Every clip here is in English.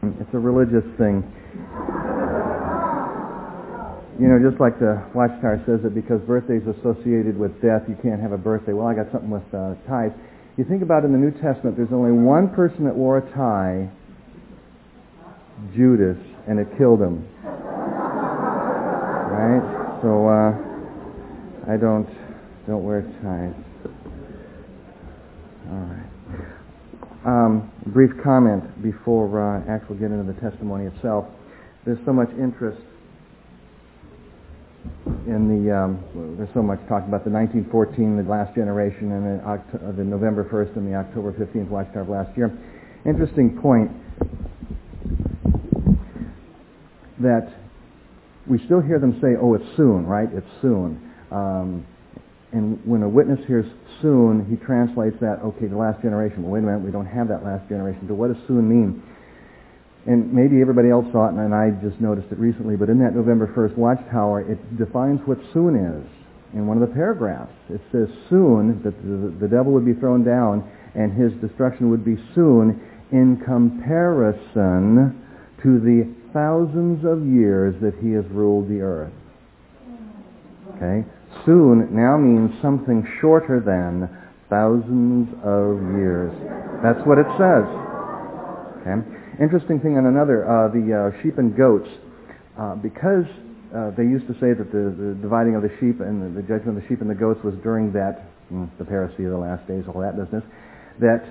It's a religious thing. You know, just like the Watchtower says that because birthday's associated with death, you can't have a birthday. Well, I got something with ties. You think about in the New Testament, there's only one person that wore a tie, Judas, and it killed him. Right? So I don't wear ties. All right. Brief comment before actually getting into the testimony itself. There's so much interest in there's so much talk about the 1914, the last generation, and the November 1st and the October 15th Watchtower of last year. Interesting point that we still hear them say, oh, it's soon, right? It's soon. And when a witness hears soon, he translates that, okay, the last generation. Well, wait a minute, we don't have that last generation. So what does soon mean? And maybe everybody else saw it, and I just noticed it recently, but in that November 1st Watchtower, it defines what soon is. In one of the paragraphs, it says soon, that the devil would be thrown down, and his destruction would be soon in comparison to the thousands of years that he has ruled the earth. Okay? Soon now means something shorter than thousands of years. That's what it says. Okay? Interesting thing on another, the sheep and goats, because they used to say that the dividing of the sheep and the judgment of the sheep and the goats was during that, the parousia of the last days, all that business, that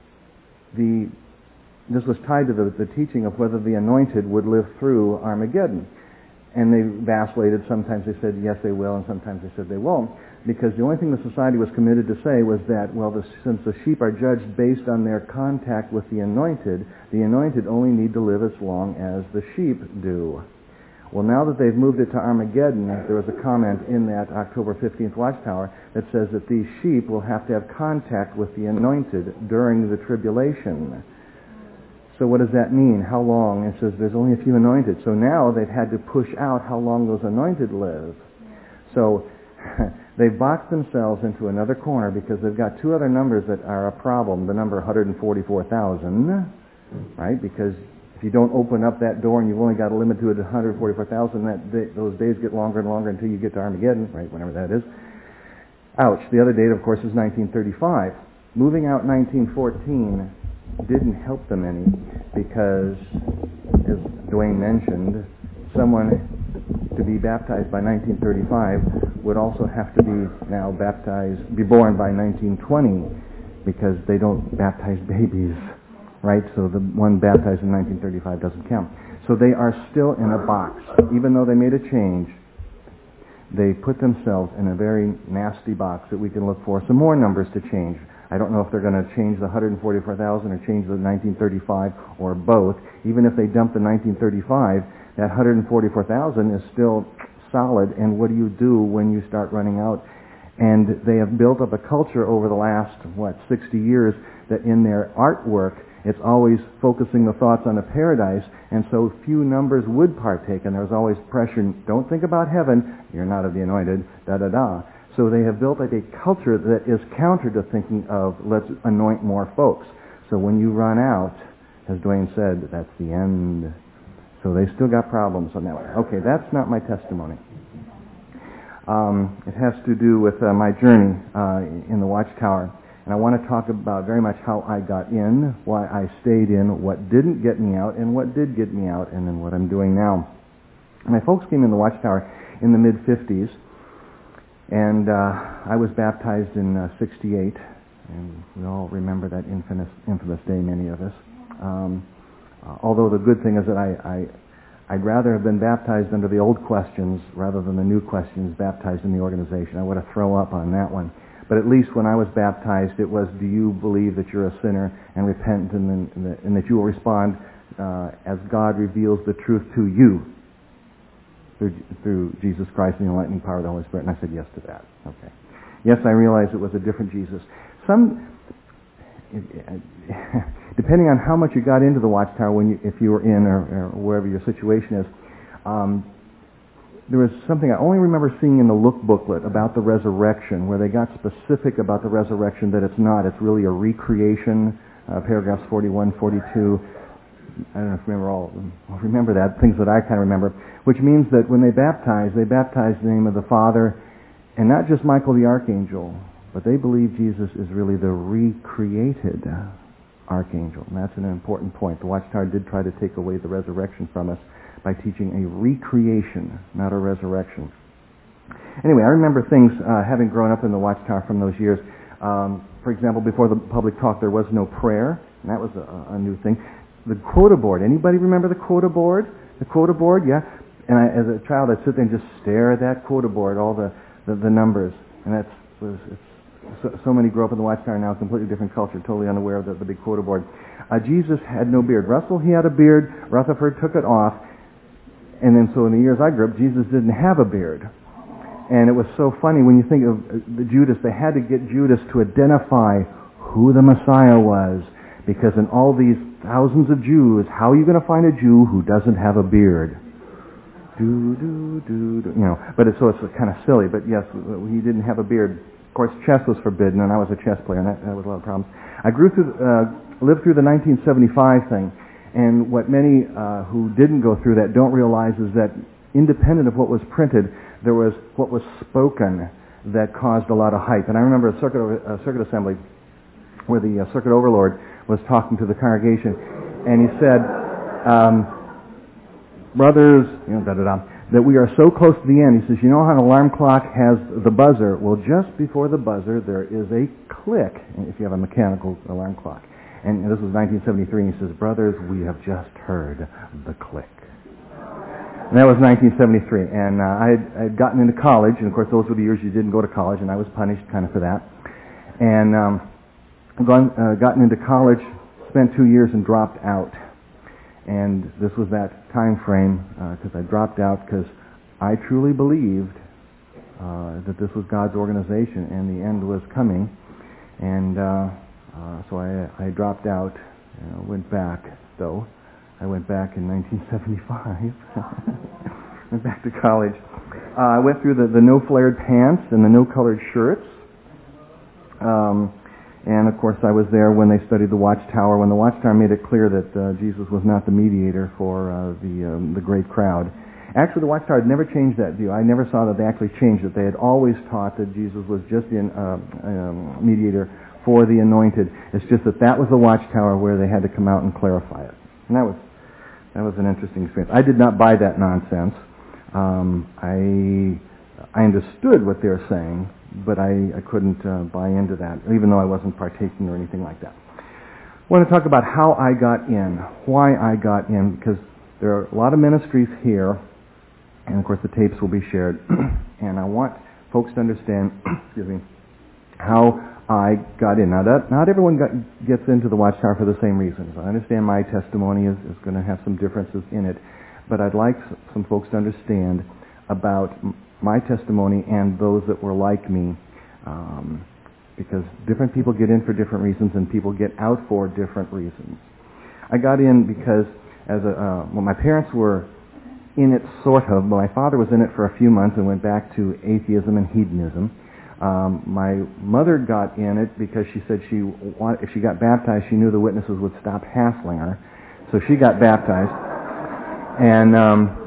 this was tied to the teaching of whether the anointed would live through Armageddon. And they vacillated. Sometimes they said, yes, they will, and sometimes they said they won't. Because the only thing the society was committed to say was that, well, since the sheep are judged based on their contact with the anointed only need to live as long as the sheep do. Well, now that they've moved it to Armageddon, there was a comment in that October 15th Watchtower that says that these sheep will have to have contact with the anointed during the tribulation. So what does that mean? How long? It says there's only a few anointed. So now they've had to push out how long those anointed live. So they've boxed themselves into another corner because they've got two other numbers that are a problem. The number 144,000, right? Because if you don't open up that door and you've only got a limit to it at 144,000, those days get longer and longer until you get to Armageddon, right? Whenever that is. Ouch. The other date, of course, is 1935. Moving out 1914 didn't help them any because, as Dwayne mentioned, someone to be baptized by 1935 would also have to be born by 1920 because they don't baptize babies, right? So the one baptized in 1935 doesn't count. So they are still in a box. Even though they made a change, they put themselves in a very nasty box that we can look for some more numbers to change. I don't know if they're going to change the 144,000 or change the 1935 or both. Even if they dump the 1935, that 144,000 is still solid. And what do you do when you start running out? And they have built up a culture over the last, 60 years that in their artwork, it's always focusing the thoughts on a paradise, and so few numbers would partake. And there's always pressure, don't think about heaven, you're not of the anointed, da-da-da. So they have built up a culture that is counter to thinking of let's anoint more folks. So when you run out, as Dwayne said, that's the end. So they still got problems on that one. Okay, that's not my testimony. It has to do with my journey in the Watchtower. And I want to talk about very much how I got in, why I stayed in, what didn't get me out, and what did get me out, and then what I'm doing now. My folks came in the Watchtower in the mid-50s. And I was baptized in 68, and we all remember that infamous day, many of us. Although the good thing is that I'd rather have been baptized under the old questions rather than the new questions baptized in the organization. I would have thrown up on that one. But at least when I was baptized, it was, do you believe that you're a sinner and repent and that you will respond as God reveals the truth to you? Through Jesus Christ and the enlightening power of the Holy Spirit, and I said yes to that. Okay. Yes, I realized it was a different Jesus. Depending on how much you got into the Watchtower, if you were in or wherever your situation is, there was something I only remember seeing in the look booklet about the resurrection, where they got specific about the resurrection that it's not. It's really a recreation, paragraphs 41, 42. I don't know if you remember all of them. I'll remember that, things that I kind of remember, which means that when they baptize in the name of the Father, and not just Michael the Archangel, but they believe Jesus is really the recreated Archangel. And that's an important point. The Watchtower did try to take away the resurrection from us by teaching a recreation, not a resurrection. Anyway, I remember things, having grown up in the Watchtower from those years. For example, before the public talk, there was no prayer, and that was a new thing. The quota board. Anybody remember the quota board? The quota board, yeah. And as a child, I'd sit there and just stare at that quota board, all the numbers. And so many grew up in the Watchtower now, completely different culture, totally unaware of the big quota board. Jesus had no beard. Russell, he had a beard. Rutherford took it off. And then so in the years I grew up, Jesus didn't have a beard. And it was so funny when you think of Judas, they had to get Judas to identify who the Messiah was. Because in all these thousands of Jews, how are you going to find a Jew who doesn't have a beard? But it's kind of silly. But yes, he didn't have a beard. Of course, chess was forbidden, and I was a chess player, and that was a lot of problems. I lived through the 1975 thing, and what many who didn't go through that don't realize is that independent of what was printed, there was what was spoken that caused a lot of hype. And I remember a circuit assembly where the circuit overlord was talking to the congregation, and he said, brothers, that we are so close to the end. He says, you know how an alarm clock has the buzzer? Well, just before the buzzer, there is a click, if you have a mechanical alarm clock. And this was 1973, and he says, brothers, we have just heard the click. And that was 1973, and I had gotten into college, and of course those were the years you didn't go to college, and I was punished kind of for that. And gotten into college, spent 2 years and dropped out. And this was that time frame, because I dropped out because I truly believed that this was God's organization and the end was coming. And so I dropped out, went back, though. I went back in 1975. Went back to college. I went through the no flared pants and the no colored shirts. And of course I was there when they studied the Watchtower, when the Watchtower made it clear that Jesus was not the mediator for the great crowd. Actually, the Watchtower had never changed that view. I never saw that they actually changed it. They had always taught that Jesus was just the mediator for the anointed. It's just that was the Watchtower where they had to come out and clarify it. And that was an interesting experience. I did not buy that nonsense. I understood what they were saying, but I couldn't buy into that, even though I wasn't partaking or anything like that. I want to talk about how I got in, why I got in, because there are a lot of ministries here, and of course the tapes will be shared, and I want folks to understand excuse me, how I got in. Now, not everyone gets into the Watchtower for the same reasons. I understand my testimony is going to have some differences in it, but I'd like some folks to understand about my testimony and those that were like me, because different people get in for different reasons and people get out for different reasons. I got in because my parents were in it sort of. My father was in it for a few months and went back to atheism and hedonism. My mother got in it because she said if she got baptized, she knew the witnesses would stop hassling her. So she got baptized. And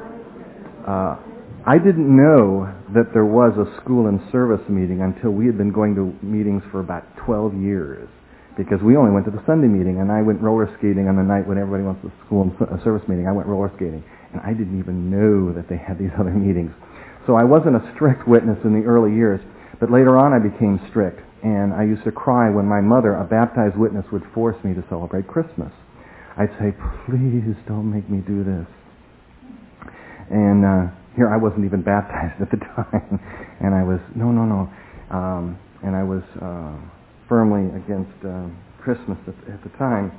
I didn't know that there was a school and service meeting until we had been going to meetings for about 12 years. Because we only went to the Sunday meeting, and I went roller skating on the night when everybody went to the school and service meeting. I went roller skating, and I didn't even know that they had these other meetings. So I wasn't a strict witness in the early years. But later on I became strict, and I used to cry when my mother, a baptized witness, would force me to celebrate Christmas. I'd say, please don't make me do this. And here I wasn't even baptized at the time, and I was, no. And I was firmly against Christmas at the time.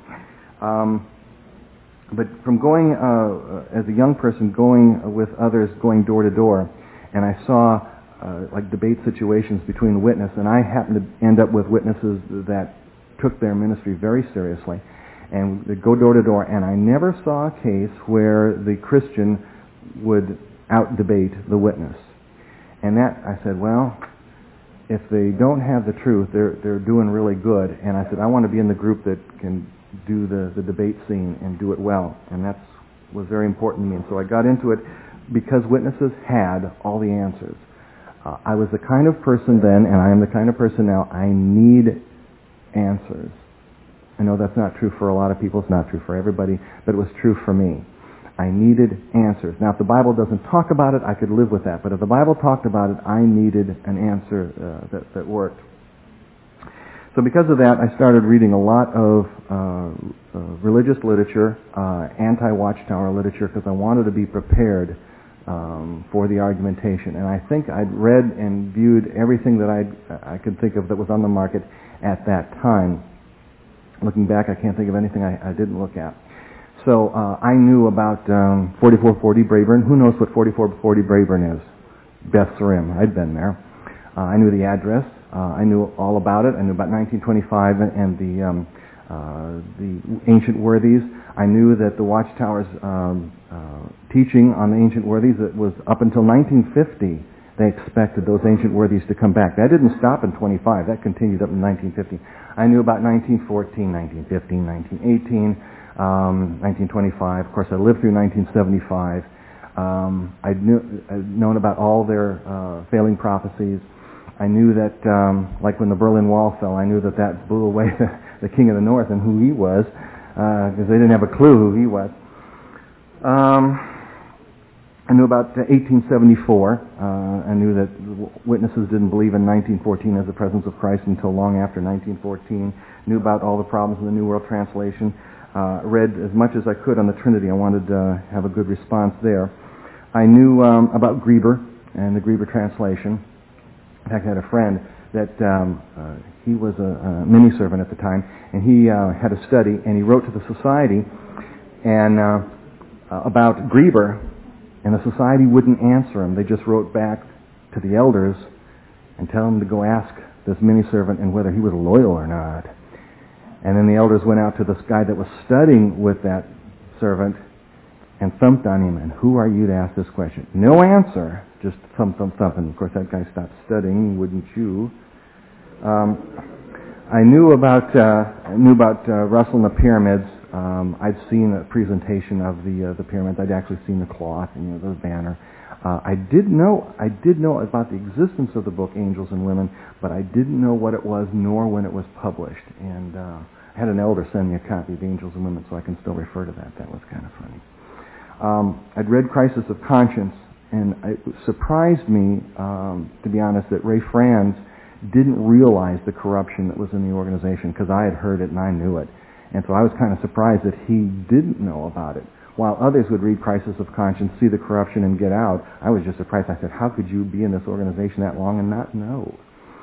But from going, as a young person, going with others, going door to door, and I saw like debate situations between the witness, and I happened to end up with witnesses that took their ministry very seriously, and they'd go door to door, and I never saw a case where the Christian would out-debate the witness. And that, I said, well, if they don't have the truth, they're doing really good. And I said, I want to be in the group that can do the debate scene and do it well. And that was very important to me. And so I got into it because witnesses had all the answers. I was the kind of person then, and I am the kind of person now, I need answers. I know that's not true for a lot of people, it's not true for everybody, but it was true for me. I needed answers. Now, if the Bible doesn't talk about it, I could live with that. But if the Bible talked about it, I needed an answer that worked. So because of that, I started reading a lot of religious literature, anti-Watchtower literature, because I wanted to be prepared for the argumentation. And I think I'd read and viewed everything that I could think of that was on the market at that time. Looking back, I can't think of anything I didn't look at. So I knew about 4440 Braeburn. Who knows what 4440 Braeburn is? Beth's Rim. I'd been there. I knew the address. I knew all about it. I knew about 1925 and the ancient worthies. I knew that the Watchtower's teaching on the ancient worthies, it was up until 1950. They expected those ancient worthies to come back. That didn't stop in 25. That continued up in 1950. I knew about 1914, 1915, 1918. 1925. Of course, I lived through 1975. I'd known about all their failing prophecies. I knew that, like when the Berlin Wall fell, I knew that blew away the King of the North and who he was, because they didn't have a clue who he was. I knew about 1874. I knew that witnesses didn't believe in 1914 as the presence of Christ until long after 1914. Knew about all the problems in the New World Translation. Read as much as I could on the Trinity. I wanted to have a good response there. I knew about Grieber and the Grieber translation. In fact, I had a friend that he was a mini-servant at the time, and he had a study, and he wrote to the Society and about Grieber, and the Society wouldn't answer him. They just wrote back to the elders and tell him to go ask this mini-servant and whether he was loyal or not. And then the elders went out to this guy that was studying with that servant and thumped on him. And who are you to ask this question? No answer. Just thump, thump, thump. And of course that guy stopped studying, wouldn't you? I knew about Russell and the pyramids. I'd seen a presentation of the pyramids. I'd actually seen the cloth and the banner. I did know about the existence of the book Angels and Women, but I didn't know what it was nor when it was published. And I had an elder send me a copy of Angels and Women, so I can still refer to that. That was kind of funny. I'd read Crisis of Conscience, and it surprised me, to be honest, that Ray Franz didn't realize the corruption that was in the organization, because I had heard it and I knew it. And so I was kind of surprised that he didn't know about it. While others would read Crisis of Conscience, see the corruption, and get out, I was just surprised. I said, how could you be in this organization that long and not know?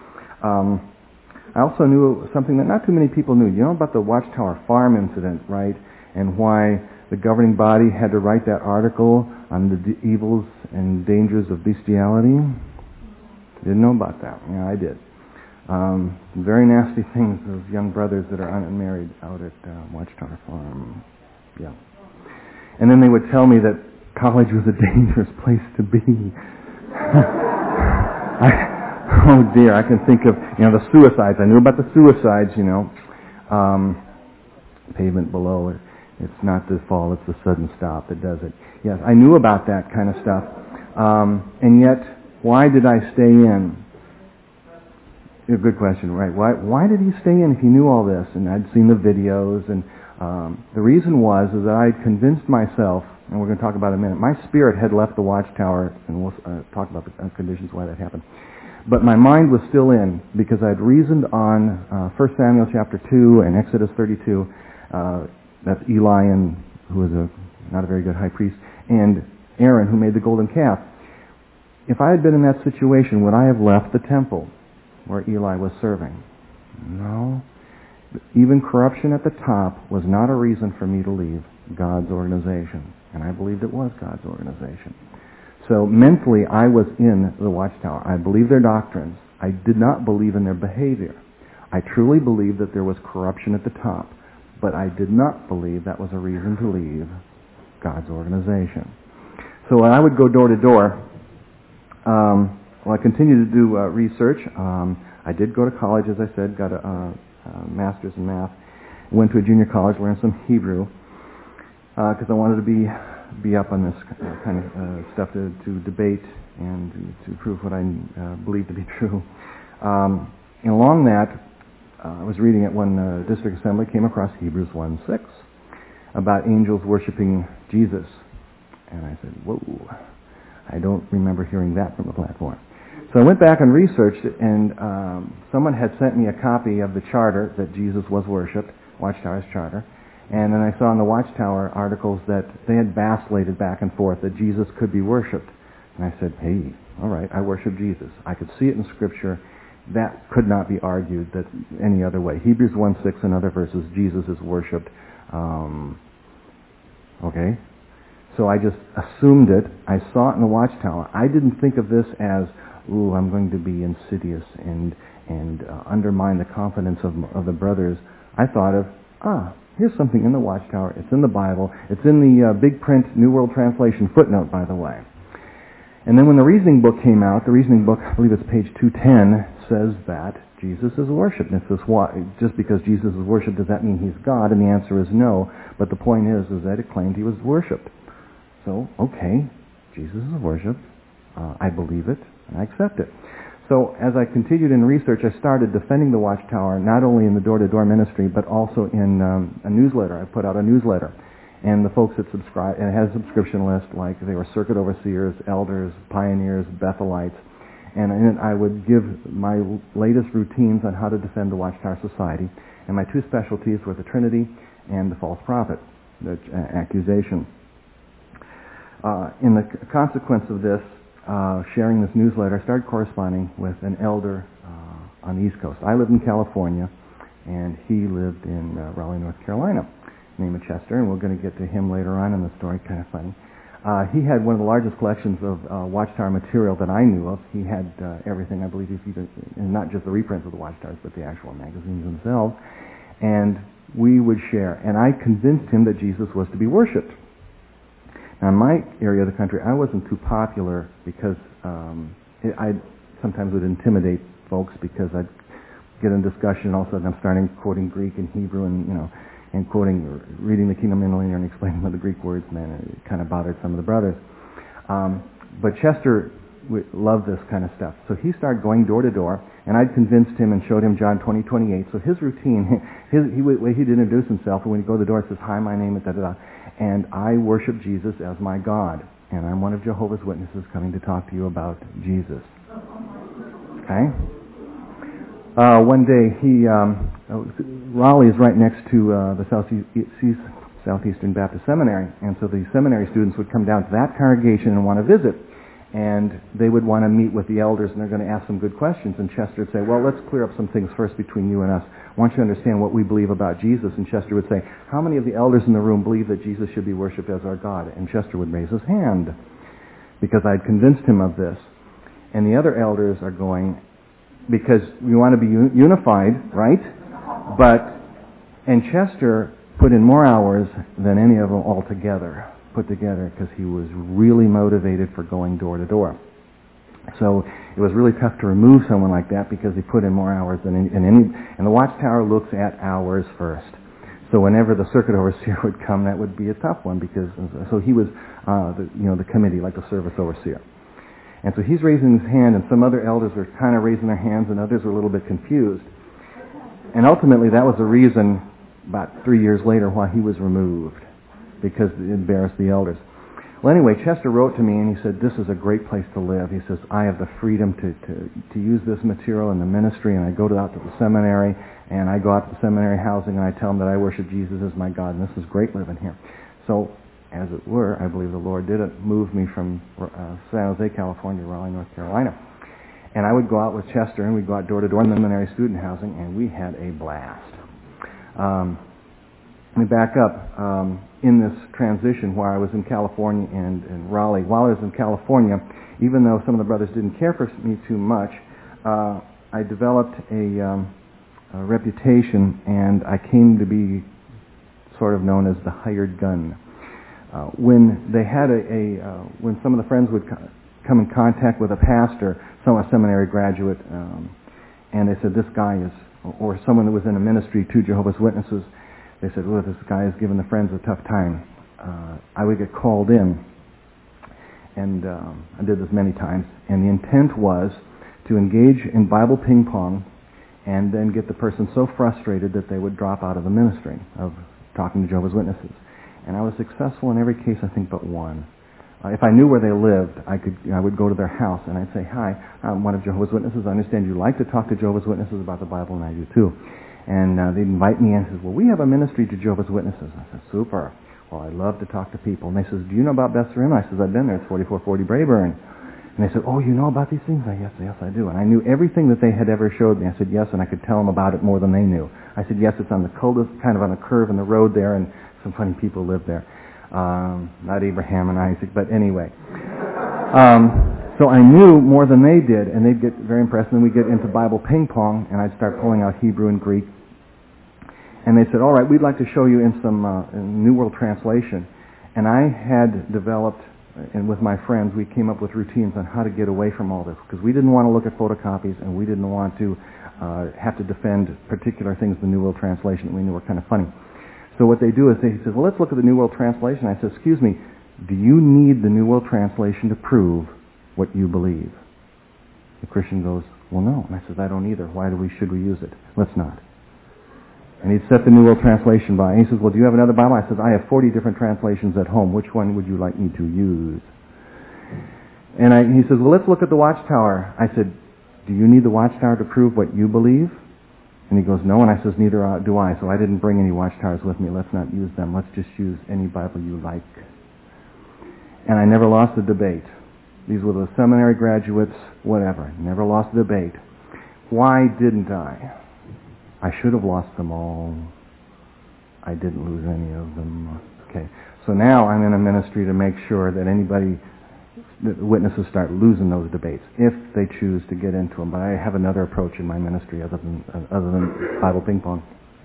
I also knew something that not too many people knew. You know about the Watchtower Farm incident, right? And why the governing body had to write that article on the evils and dangers of bestiality? Didn't know about that. Yeah, I did. Very nasty things of young brothers that are unmarried out at Watchtower Farm. Yeah. And then they would tell me that college was a dangerous place to be. Oh dear, I can think of, the suicides. I knew about the suicides, Pavement below it. It's not the fall, it's the sudden stop that does it. Yes, I knew about that kind of stuff. And yet, why did I stay in? A good question, right? Why did he stay in if he knew all this? And I'd seen the videos, and the reason was that I had convinced myself, and we're going to talk about it in a minute, my spirit had left the Watchtower, and we'll talk about the conditions why that happened. But my mind was still in, because I'd reasoned on 1 Samuel chapter 2 and Exodus 32, that's Eli, who was not a very good high priest, and Aaron, who made the golden calf. If I had been in that situation, would I have left the temple where Eli was serving? No. Even corruption at the top was not a reason for me to leave God's organization. And I believed it was God's organization. So mentally, I was in the Watchtower. I believed their doctrines. I did not believe in their behavior. I truly believed that there was corruption at the top. But I did not believe that was a reason to leave God's organization. So when I would go door to door, Well, I continued to do research. I did go to college, as I said, got a master's in math. Went to a junior college, learned some Hebrew, because I wanted to be up on this kind of stuff to debate and to prove what I believe to be true. And along that, I was reading at one district assembly, came across Hebrews 1:6 about angels worshiping Jesus. And I said, whoa, I don't remember hearing that from the platform. So I went back and researched it, and someone had sent me a copy of the charter that Jesus was worshipped, Watchtower's charter. And then I saw in the Watchtower articles that they had vacillated back and forth that Jesus could be worshipped. And I said, hey, all right, I worship Jesus. I could see it in Scripture. That could not be argued that any other way. Hebrews 1:6 and other verses, Jesus is worshipped. Okay? So I just assumed it. I saw it in the Watchtower. I didn't think of this as, ooh, I'm going to be insidious and undermine the confidence of the brothers. I thought of, here's something in the Watchtower. It's in the Bible. It's in the big print New World Translation footnote, by the way. And then when the Reasoning Book came out, the Reasoning Book, I believe it's page 210, says that Jesus is worshipped. And it says, just because Jesus is worshipped, does that mean he's God? And the answer is no. But the point is that it claimed he was worshipped. So, okay, Jesus is worshipped. I believe it, and I accept it. So as I continued in research, I started defending the Watchtower, not only in the door-to-door ministry, but also in a newsletter. I put out a newsletter. And the folks that subscribe, and it has a subscription list, like they were circuit overseers, elders, pioneers, Bethelites. And in it I would give my latest routines on how to defend the Watchtower Society. And my two specialties were the Trinity and the false prophet, the accusation. In the consequence of this, sharing this newsletter, I started corresponding with an elder on the East Coast. I lived in California, and he lived in Raleigh, North Carolina, named Chester, and we're going to get to him later on in the story, kind of funny. He had one of the largest collections of Watchtower material that I knew of. He had everything, I believe, and not just the reprints of the Watchtowers, but the actual magazines themselves. And we would share. And I convinced him that Jesus was to be worshipped. Now, in my area of the country, I wasn't too popular because I sometimes would intimidate folks because I'd get in discussion, and all of a sudden I'm starting quoting Greek and Hebrew and reading the Kingdom Interlinear and explaining what the Greek words meant. It kind of bothered some of the brothers. But Chester loved this kind of stuff. So he started going door to door, and I'd convinced him and showed him John 20:28. So his routine, he'd introduce himself, and when he'd go to the door, he says, hi, my name is da-da-da, and I worship Jesus as my God, and I'm one of Jehovah's Witnesses coming to talk to you about Jesus. Okay? One day, Raleigh is right next to the Southeastern Baptist Seminary, and so the seminary students would come down to that congregation and want to visit, and they would want to meet with the elders, and they're going to ask some good questions, and Chester would say, well, let's clear up some things first between you and us. I want you to understand what we believe about Jesus. And Chester would say, how many of the elders in the room believe that Jesus should be worshipped as our God? And Chester would raise his hand, because I'd convinced him of this. And the other elders are going, because we want to be unified, right? And Chester put in more hours than any of them all together, put together, because he was really motivated for going door to door. So it was really tough to remove someone like that because he put in more hours than any, and the Watchtower looks at hours first. So whenever the circuit overseer would come, that would be a tough one, because so he was the committee, like the service overseer. And so he's raising his hand, and some other elders were kind of raising their hands, and others were a little bit confused. And ultimately, that was the reason, about 3 years later, why he was removed, because it embarrassed the elders. Well, anyway, Chester wrote to me, and he said, this is a great place to live. He says, I have the freedom to use this material in the ministry, and I go out to the seminary, and I go out to the seminary housing, and I tell them that I worship Jesus as my God, and this is great living here. So, as it were, I believe the Lord did it, moved me from San Jose, California to Raleigh, North Carolina. And I would go out with Chester, and we'd go out door to door in the seminary student housing, and we had a blast. Let me back up. In this transition where I was in California and Raleigh, while I was in California, even though some of the brothers didn't care for me too much, I developed a reputation, and I came to be sort of known as the hired gun. When they had when some of the friends would come in contact with a pastor, a seminary graduate, and they said, this guy is, or someone that was in a ministry to Jehovah's Witnesses, they said, well, this guy is giving the friends a tough time. I would get called in, and I did this many times, and the intent was to engage in Bible ping pong and then get the person so frustrated that they would drop out of the ministry of talking to Jehovah's Witnesses. And I was successful in every case, I think, but one. If I knew where they lived, I would go to their house and I'd say, hi, I'm one of Jehovah's Witnesses. I understand you like to talk to Jehovah's Witnesses about the Bible, and I do too. And they'd invite me in and says, well, we have a ministry to Jehovah's Witnesses. I said, super. Well, I love to talk to people. And they says, do you know about Beth Rim? I says, I've been there. It's 4440 Brayburn. And they said, oh, you know about these things? Yes, I do. And I knew everything that they had ever showed me. I said, yes, and I could tell them about it more than they knew. I said, yes, it's on the kind of on a curve in the road there, and some funny people live there. Not Abraham and Isaac, but anyway. So I knew more than they did, and they'd get very impressed. And then we'd get into Bible ping pong, and I'd start pulling out Hebrew and Greek. And they said, all right, we'd like to show you in some New World Translation. And I had developed, and with my friends, we came up with routines on how to get away from all this, because we didn't want to look at photocopies, and we didn't want to have to defend particular things in the New World Translation that we knew were kind of funny. So what they do is he says, well, let's look at the New World Translation. I said, excuse me, do you need the New World Translation to prove what you believe? The Christian goes, well, no. And I said, I don't either. Why should we use it? Let's not. And he'd set the New World Translation by. And he says, well, do you have another Bible? I said, I have 40 different translations at home. Which one would you like me to use? And he says, well, let's look at the Watchtower. I said, do you need the Watchtower to prove what you believe? And he goes, no. And I says, neither do I. So I didn't bring any Watchtowers with me. Let's not use them. Let's just use any Bible you like. And I never lost a debate. These were the seminary graduates, whatever. Never lost a debate. Why didn't I? I should have lost them all. I didn't lose any of them. Okay. So now I'm in a ministry to make sure that the witnesses start losing those debates if they choose to get into them. But I have another approach in my ministry other than Bible ping pong.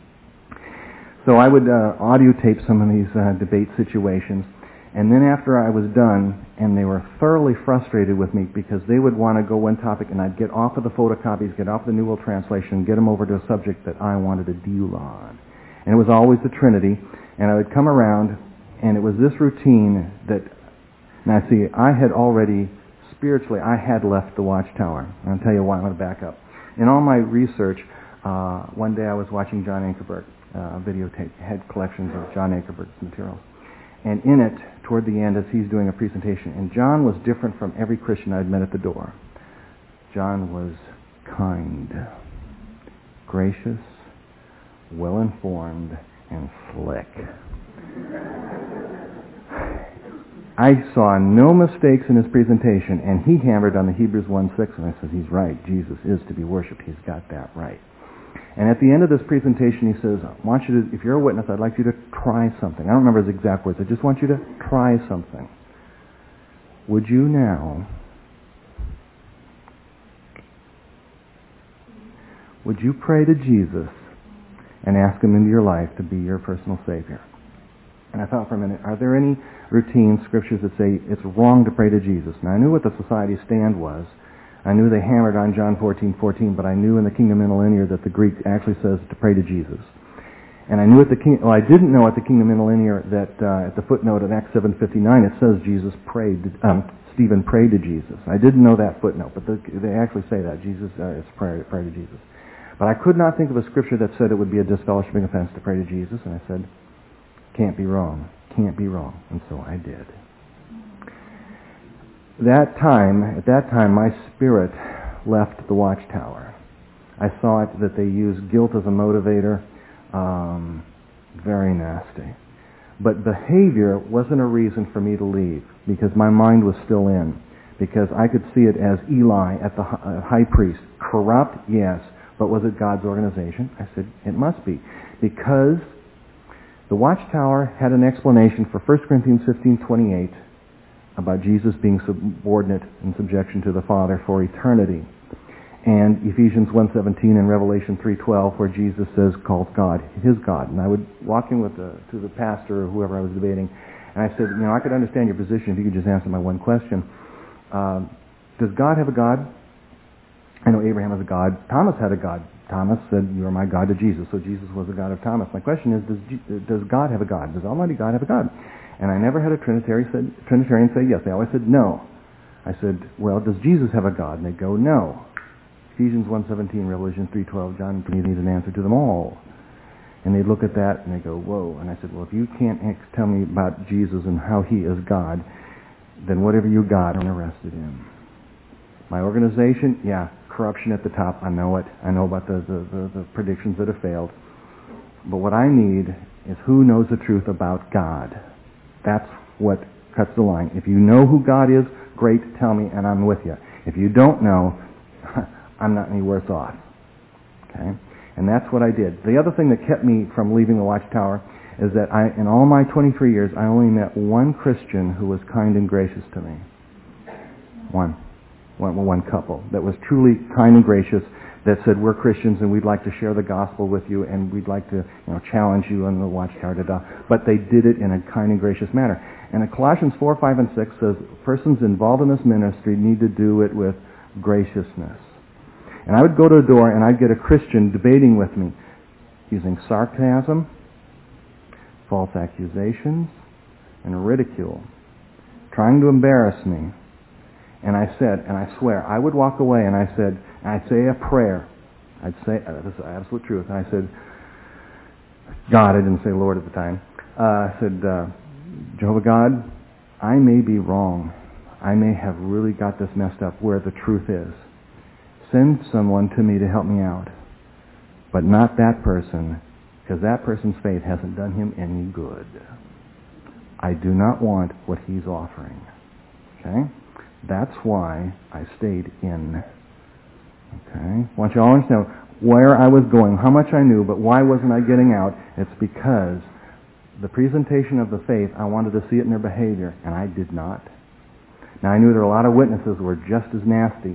So I would audio tape some of these debate situations, and then after I was done, and they were thoroughly frustrated with me because they would want to go one topic, and I'd get off of the photocopies, get off the New World Translation, get them over to a subject that I wanted to deal on. And it was always the Trinity, and I would come around, and it was this routine that, now see, I had already, spiritually, I had left the Watchtower. And I'll tell you why. I'm going to back up. In all my research, one day I was watching John Ankerberg videotape, had collections of John Ankerberg's materials. And in it, toward the end, as he's doing a presentation, and John was different from every Christian I'd met at the door. John was kind, gracious, well-informed, and slick. I saw no mistakes in his presentation, and he hammered on the Hebrews 1:6, and I said, he's right. Jesus is to be worshipped. He's got that right. And at the end of this presentation, he says, I want you to, if you're a witness, I'd like you to try something. I don't remember his exact words. I just want you to try something. Would you now, would you pray to Jesus and ask him into your life to be your personal Savior? And I thought for a minute, are there any routine scriptures that say it's wrong to pray to Jesus? Now I knew what the society stand was. I knew they hammered on John 14:14, but I knew in the Kingdom Interlinear that the Greek actually says to pray to Jesus. And I knew at I didn't know at the Kingdom Interlinear that at the footnote of Acts 7:59 it says Stephen prayed to Jesus. I didn't know that footnote, but they actually say that Jesus is pray to Jesus. But I could not think of a scripture that said it would be a disfellowshipping offense to pray to Jesus, and I said, can't be wrong. Can't be wrong. And so I did. At that time, my spirit left the Watchtower. I saw it that they used guilt as a motivator. Very nasty. But behavior wasn't a reason for me to leave, because my mind was still in. Because I could see it as Eli at the high priest. Corrupt, yes. But was it God's organization? I said, it must be. Because the Watchtower had an explanation for 1 Corinthians 15:28 about Jesus being subordinate in subjection to the Father for eternity. And Ephesians 1:17 and Revelation 3:12, where Jesus says, calls God his God. And I would walk in to the pastor or whoever I was debating, and I said, I could understand your position if you could just answer my one question. does God have a God? I know Abraham has a God. Thomas had a God. Thomas said, "You are my God" to Jesus. So Jesus was the God of Thomas. My question is, does God have a God? Does Almighty God have a God? And I never had a Trinitarian say yes. They always said no. I said, well, does Jesus have a God? And they go, no. Ephesians 1:17, Revelation 3:12, John 3 needs an answer to them all. And they look at that and they go, whoa. And I said, well, if you can't tell me about Jesus and how he is God, then whatever you got, I'm arrested in. My organization, yeah, corruption at the top. I know it. I know about the predictions that have failed. But what I need is who knows the truth about God. That's what cuts the line. If you know who God is, great, tell me, and I'm with you. If you don't know, I'm not any worse off. Okay? And that's what I did. The other thing that kept me from leaving the Watchtower is that in all my 23 years, I only met one Christian who was kind and gracious to me. One couple that was truly kind and gracious, that said, we're Christians and we'd like to share the gospel with you and we'd like to challenge you on the Watchtower. But they did it in a kind and gracious manner. And in Colossians 4, 5, and 6 says, persons involved in this ministry need to do it with graciousness. And I would go to the door and I'd get a Christian debating with me using sarcasm, false accusations, and ridicule, trying to embarrass me. And I said, and I swear, I would walk away and I'd say a prayer. I'd say, this is the absolute truth. And I said, God, I didn't say Lord at the time. I said, Jehovah God, I may be wrong. I may have really got this messed up where the truth is. Send someone to me to help me out. But not that person, because that person's faith hasn't done him any good. I do not want what he's offering. Okay? That's why I stayed in. Okay? I want you all to understand where I was going, how much I knew, but why wasn't I getting out? It's because the presentation of the faith, I wanted to see it in their behavior, and I did not. Now, I knew there were a lot of witnesses who were just as nasty,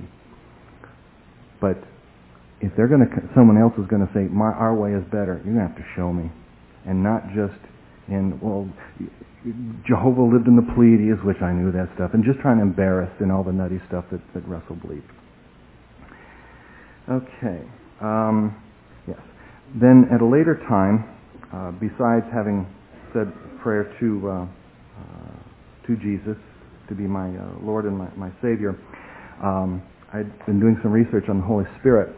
but if someone else is going to say, our way is better, you're going to have to show me. And not just in, well, Jehovah lived in the Pleiades, which I knew that stuff, and just trying to embarrass in all the nutty stuff that Russell believed. Okay. Yes. Then at a later time, besides having said prayer to Jesus to be my Lord and my Savior, I'd been doing some research on the Holy Spirit,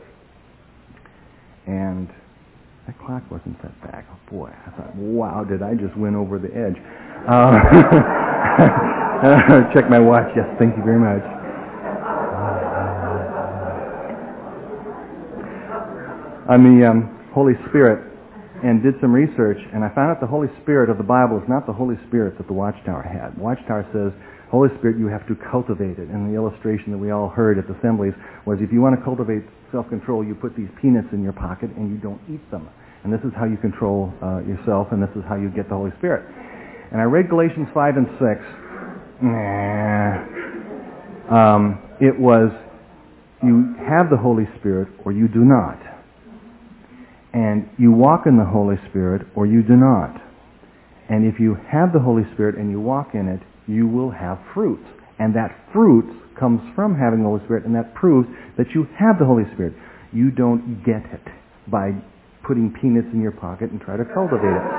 and that clock wasn't set back. Oh boy, I thought, wow, did I just win over the edge? Check my watch. Yes, thank you very much. On the Holy Spirit, and did some research, and I found out the Holy Spirit of the Bible is not the Holy Spirit that the Watchtower had. The Watchtower says, Holy Spirit, you have to cultivate it. And the illustration that we all heard at the assemblies was, if you want to cultivate self-control, you put these peanuts in your pocket and you don't eat them. And this is how you control yourself, and this is how you get the Holy Spirit. And I read Galatians 5 and 6. It was, you have the Holy Spirit or you do not. And you walk in the Holy Spirit or you do not. And if you have the Holy Spirit and you walk in it, you will have fruits. And that fruit comes from having the Holy Spirit, and that proves that you have the Holy Spirit. You don't get it by putting peanuts in your pocket and try to cultivate it.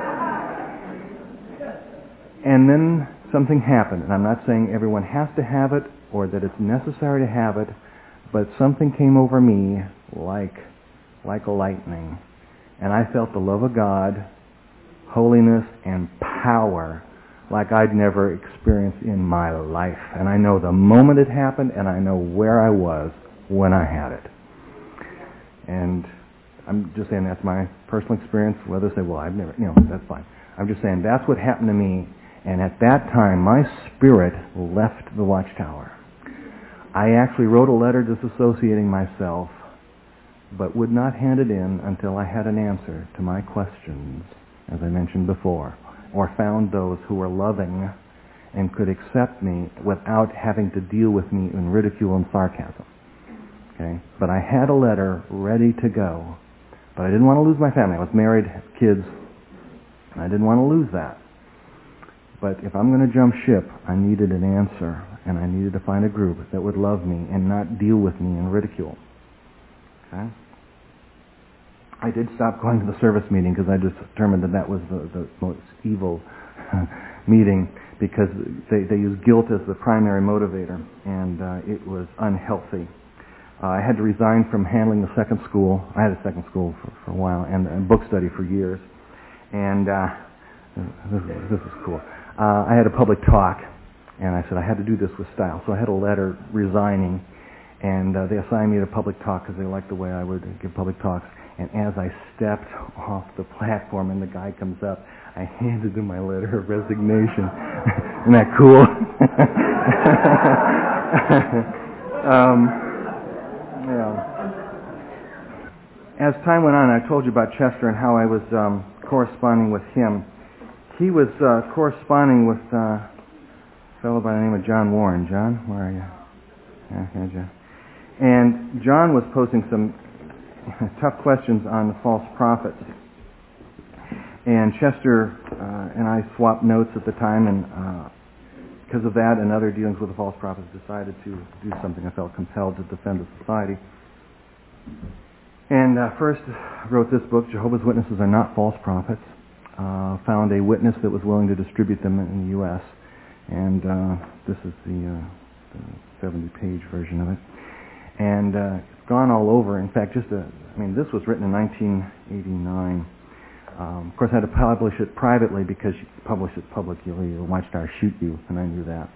And then something happened. And I'm not saying everyone has to have it or that it's necessary to have it, but something came over me like a lightning. And I felt the love of God, holiness, and power like I'd never experienced in my life. And I know the moment it happened, and I know where I was when I had it. And I'm just saying that's my personal experience. Whether they say, well, I've never, that's fine. I'm just saying that's what happened to me. And at that time, my spirit left the Watchtower. I actually wrote a letter disassociating myself, but would not hand it in until I had an answer to my questions, as I mentioned before, or found those who were loving and could accept me without having to deal with me in ridicule and sarcasm. Okay? But I had a letter ready to go, but I didn't want to lose my family. I was married, kids, and I didn't want to lose that. But if I'm going to jump ship, I needed an answer, and I needed to find a group that would love me and not deal with me in ridicule. Okay? I did stop going to the service meeting because I just determined that was the most evil meeting, because they use guilt as the primary motivator, and it was unhealthy. I had to resign from handling the second school. I had a second school for a while, and book study for years. And this is cool. I had a public talk, and I said I had to do this with style. So I had a letter resigning, and they assigned me to public talk because they liked the way I would give public talks. And as I stepped off the platform and the guy comes up, I handed him my letter of resignation. Isn't that cool? As time went on, I told you about Chester and how I was corresponding with him. He was corresponding with a fellow by the name of John Warren. John, where are you? Yeah, John. And John was posing some tough questions on the false prophets. And Chester and I swapped notes at the time, and because of that and other dealings with the false prophets, decided to do something. I felt compelled to defend the society. And first wrote this book, Jehovah's Witnesses Are Not False Prophets. Found a witness that was willing to distribute them in the U.S. And this is the 70-page version of it. And it's gone all over. In fact, this was written in 1989. Of course, I had to publish it privately because you publish it publicly, the Watchtower shoot you, and I knew that.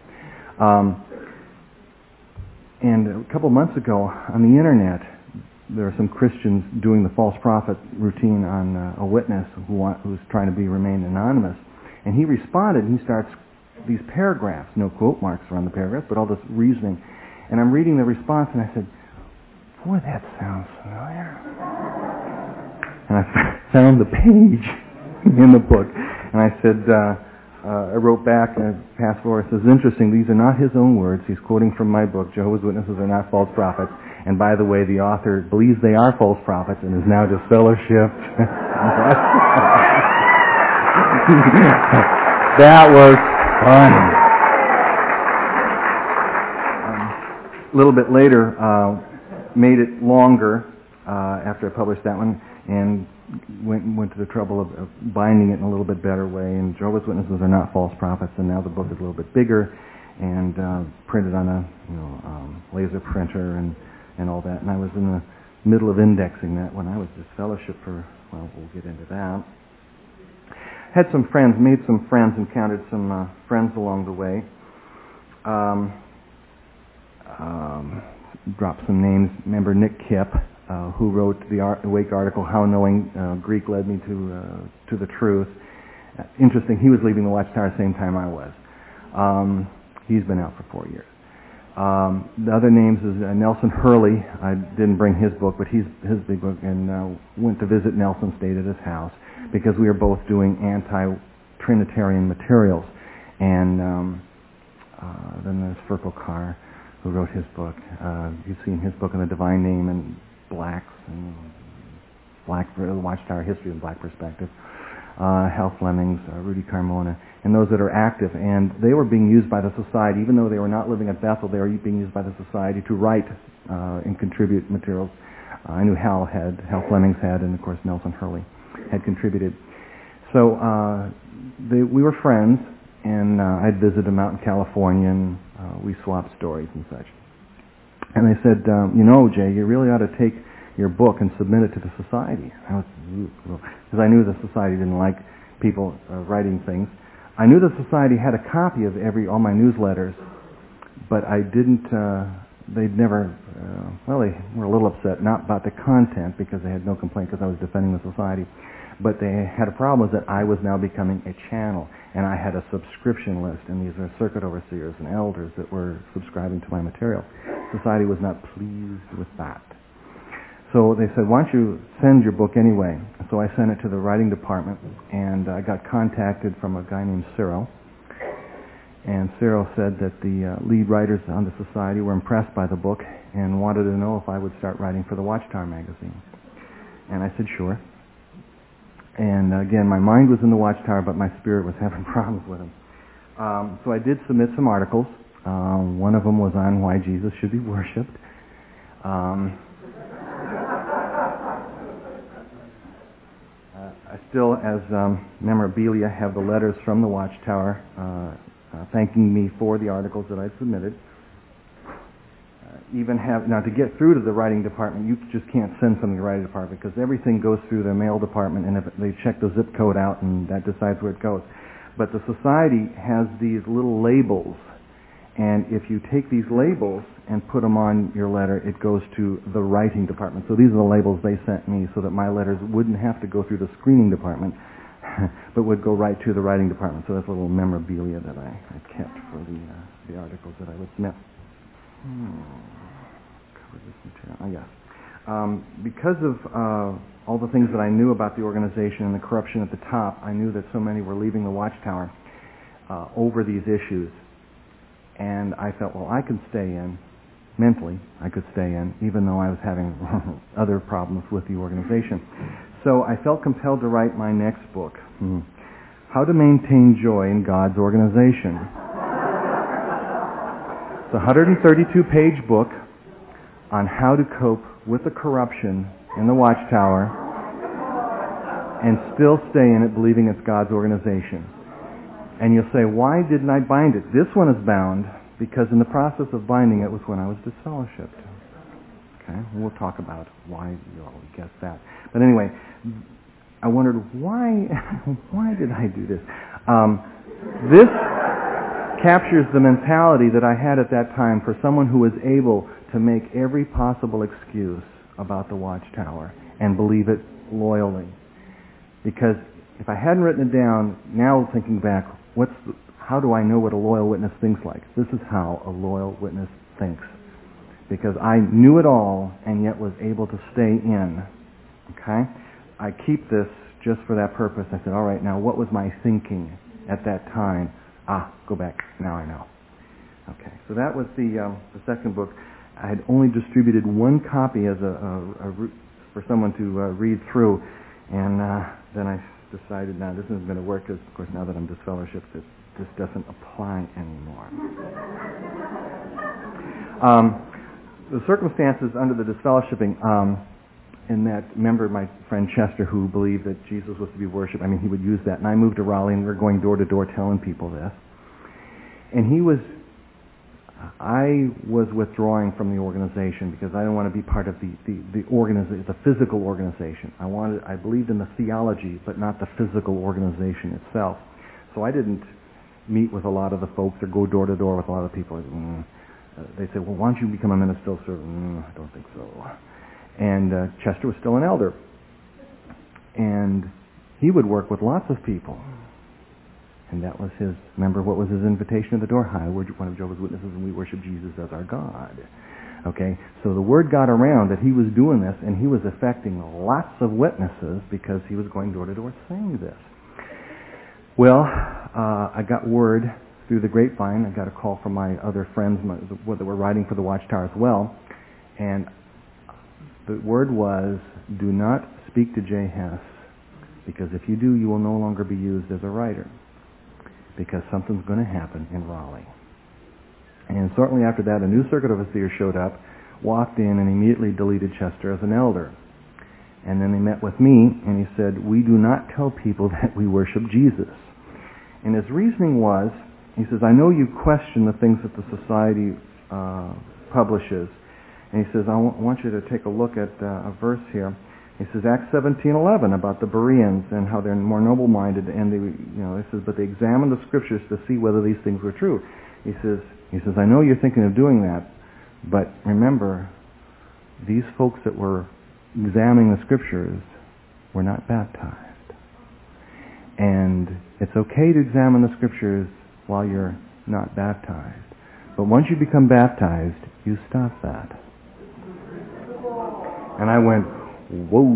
And a couple months ago, on the internet, there are some Christians doing the false prophet routine on a witness who's trying to remain anonymous. And he responded, and he starts these paragraphs, no quote marks around the paragraphs, but all this reasoning. And I'm reading the response, and I said, boy, that sounds familiar. And I found the page in the book, and I said, I wrote back and passed forward. It says, interesting, these are not his own words. He's quoting from my book, Jehovah's Witnesses Are Not False Prophets. And by the way, the author believes they are false prophets and is now disfellowshipped. That was fun. A little bit later, made it longer after I published that one, and went to the trouble of binding it in a little bit better way. And Jehovah's Witnesses Are Not False Prophets, and now the book is a little bit bigger and printed on a laser printer and all that. And I was in the middle of indexing that when I was disfellowshipped for, well, we'll get into that. Had some friends, made some friends, encountered some friends along the way. Dropped some names. Remember Nick Kipp, who wrote the Awake article, How Knowing Greek Led Me to the Truth. Interesting, he was leaving the Watchtower the same time I was. He's been out for 4 years. The other names is Nelson Hurley. I didn't bring his book, but his big book, and went to visit Nelson, stayed at his house, because we were both doing anti-Trinitarian materials. And then there's Ferkel Carr, who wrote his book. You've seen his book on the Divine Name and Blacks, and Watchtower History and Black Perspective. Hal Flemings, Rudy Carmona, and those that are active. And they were being used by the Society, even though they were not living at Bethel, they were being used by the Society to write and contribute materials. I knew Hal Flemings had, and of course Nelson Hurley had contributed. So we were friends, and I'd visit them out in California, and we swapped stories and such. And they said, Jay, you really ought to take your book and submit it to the Society. Because I knew the Society didn't like people writing things. I knew the Society had a copy of all my newsletters, but I didn't, they'd never, they were a little upset, not about the content, because they had no complaint because I was defending the Society, but they had a problem with that I was now becoming a channel, and I had a subscription list, and these are circuit overseers and elders that were subscribing to my material. Society was not pleased with that. So they said, why don't you send your book anyway? So I sent it to the writing department, and I got contacted from a guy named Cyril. And Cyril said that the lead writers on the Society were impressed by the book and wanted to know if I would start writing for the Watchtower magazine. And I said, sure. And again, my mind was in the Watchtower, but my spirit was having problems with him. So I did submit some articles. One of them was on why Jesus should be worshipped. I still, as memorabilia, have the letters from the Watchtower thanking me for the articles that I submitted. Even have, now to get through to the writing department, you just can't send something to the writing department because everything goes through the mail department, and if they check the zip code out, and that decides where it goes. But the society has these little labels, and if you take these labels and put them on your letter, it goes to the writing department. So these are the labels they sent me so that my letters wouldn't have to go through the screening department, but would go right to the writing department. So that's a little memorabilia that I kept for the articles that I would submit. Cover this material. Oh, yes. Because of all the things that I knew about the organization and the corruption at the top, I knew that so many were leaving the Watchtower over these issues. And I felt, well, I could stay in. Mentally, I could stay in, even though I was having other problems with the organization. So I felt compelled to write my next book, How to Maintain Joy in God's Organization. It's a 132-page book on how to cope with the corruption in the Watchtower and still stay in it believing it's God's organization. And you'll say, why didn't I bind it? This one is bound because in the process of binding it was when I was disfellowshipped. Okay, we'll talk about why you'll guess that. But anyway, I wondered why did I do this? This captures the mentality that I had at that time for someone who was able to make every possible excuse about the Watchtower and believe it loyally. Because if I hadn't written it down, now thinking back, how do I know what a loyal witness thinks like? This is how a loyal witness thinks. Because I knew it all and yet was able to stay in. Okay? I keep this just for that purpose. I said, all right, now what was my thinking at that time? Go back. Now I know. Okay, so that was the second book. I had only distributed one copy as for someone to read through, and then I decided, now this isn't going to work because, of course, now that I'm disfellowshipped, this doesn't apply anymore. The circumstances under the disfellowshipping, and that, remember my friend Chester who believed that Jesus was to be worshipped, he would use that. And I moved to Raleigh and we were going door to door telling people this. And I was withdrawing from the organization because I didn't want to be part of the physical organization. I believed in the theology, but not the physical organization itself. So I didn't meet with a lot of the folks or go door to door with a lot of people. They said, well, why don't you become a minister? I don't think so. And Chester was still an elder. And he would work with lots of people. And that was remember what was his invitation at the door? Hi, we're one of Jehovah's Witnesses and we worship Jesus as our God. Okay, so the word got around that he was doing this and he was affecting lots of witnesses because he was going door to door saying this. Well, I got word through the grapevine. I got a call from my other friends that were writing for the Watchtower as well. And the word was, do not speak to Jay Hess, because if you do, you will no longer be used as a writer, because something's going to happen in Raleigh. And shortly after that, a new circuit overseer showed up, walked in, and immediately deleted Chester as an elder. And then he met with me, and he said, we do not tell people that we worship Jesus. And his reasoning was, he says, I know you question the things that the society publishes. And he says, I want you to take a look at a verse here. He says, Acts 17:11 about the Bereans and how they're more noble-minded, and he says, but they examined the scriptures to see whether these things were true. He says, I know you're thinking of doing that, but remember, these folks that were examining the scriptures were not baptized. And it's okay to examine the scriptures while you're not baptized. But once you become baptized, you stop that. And I went, whoa.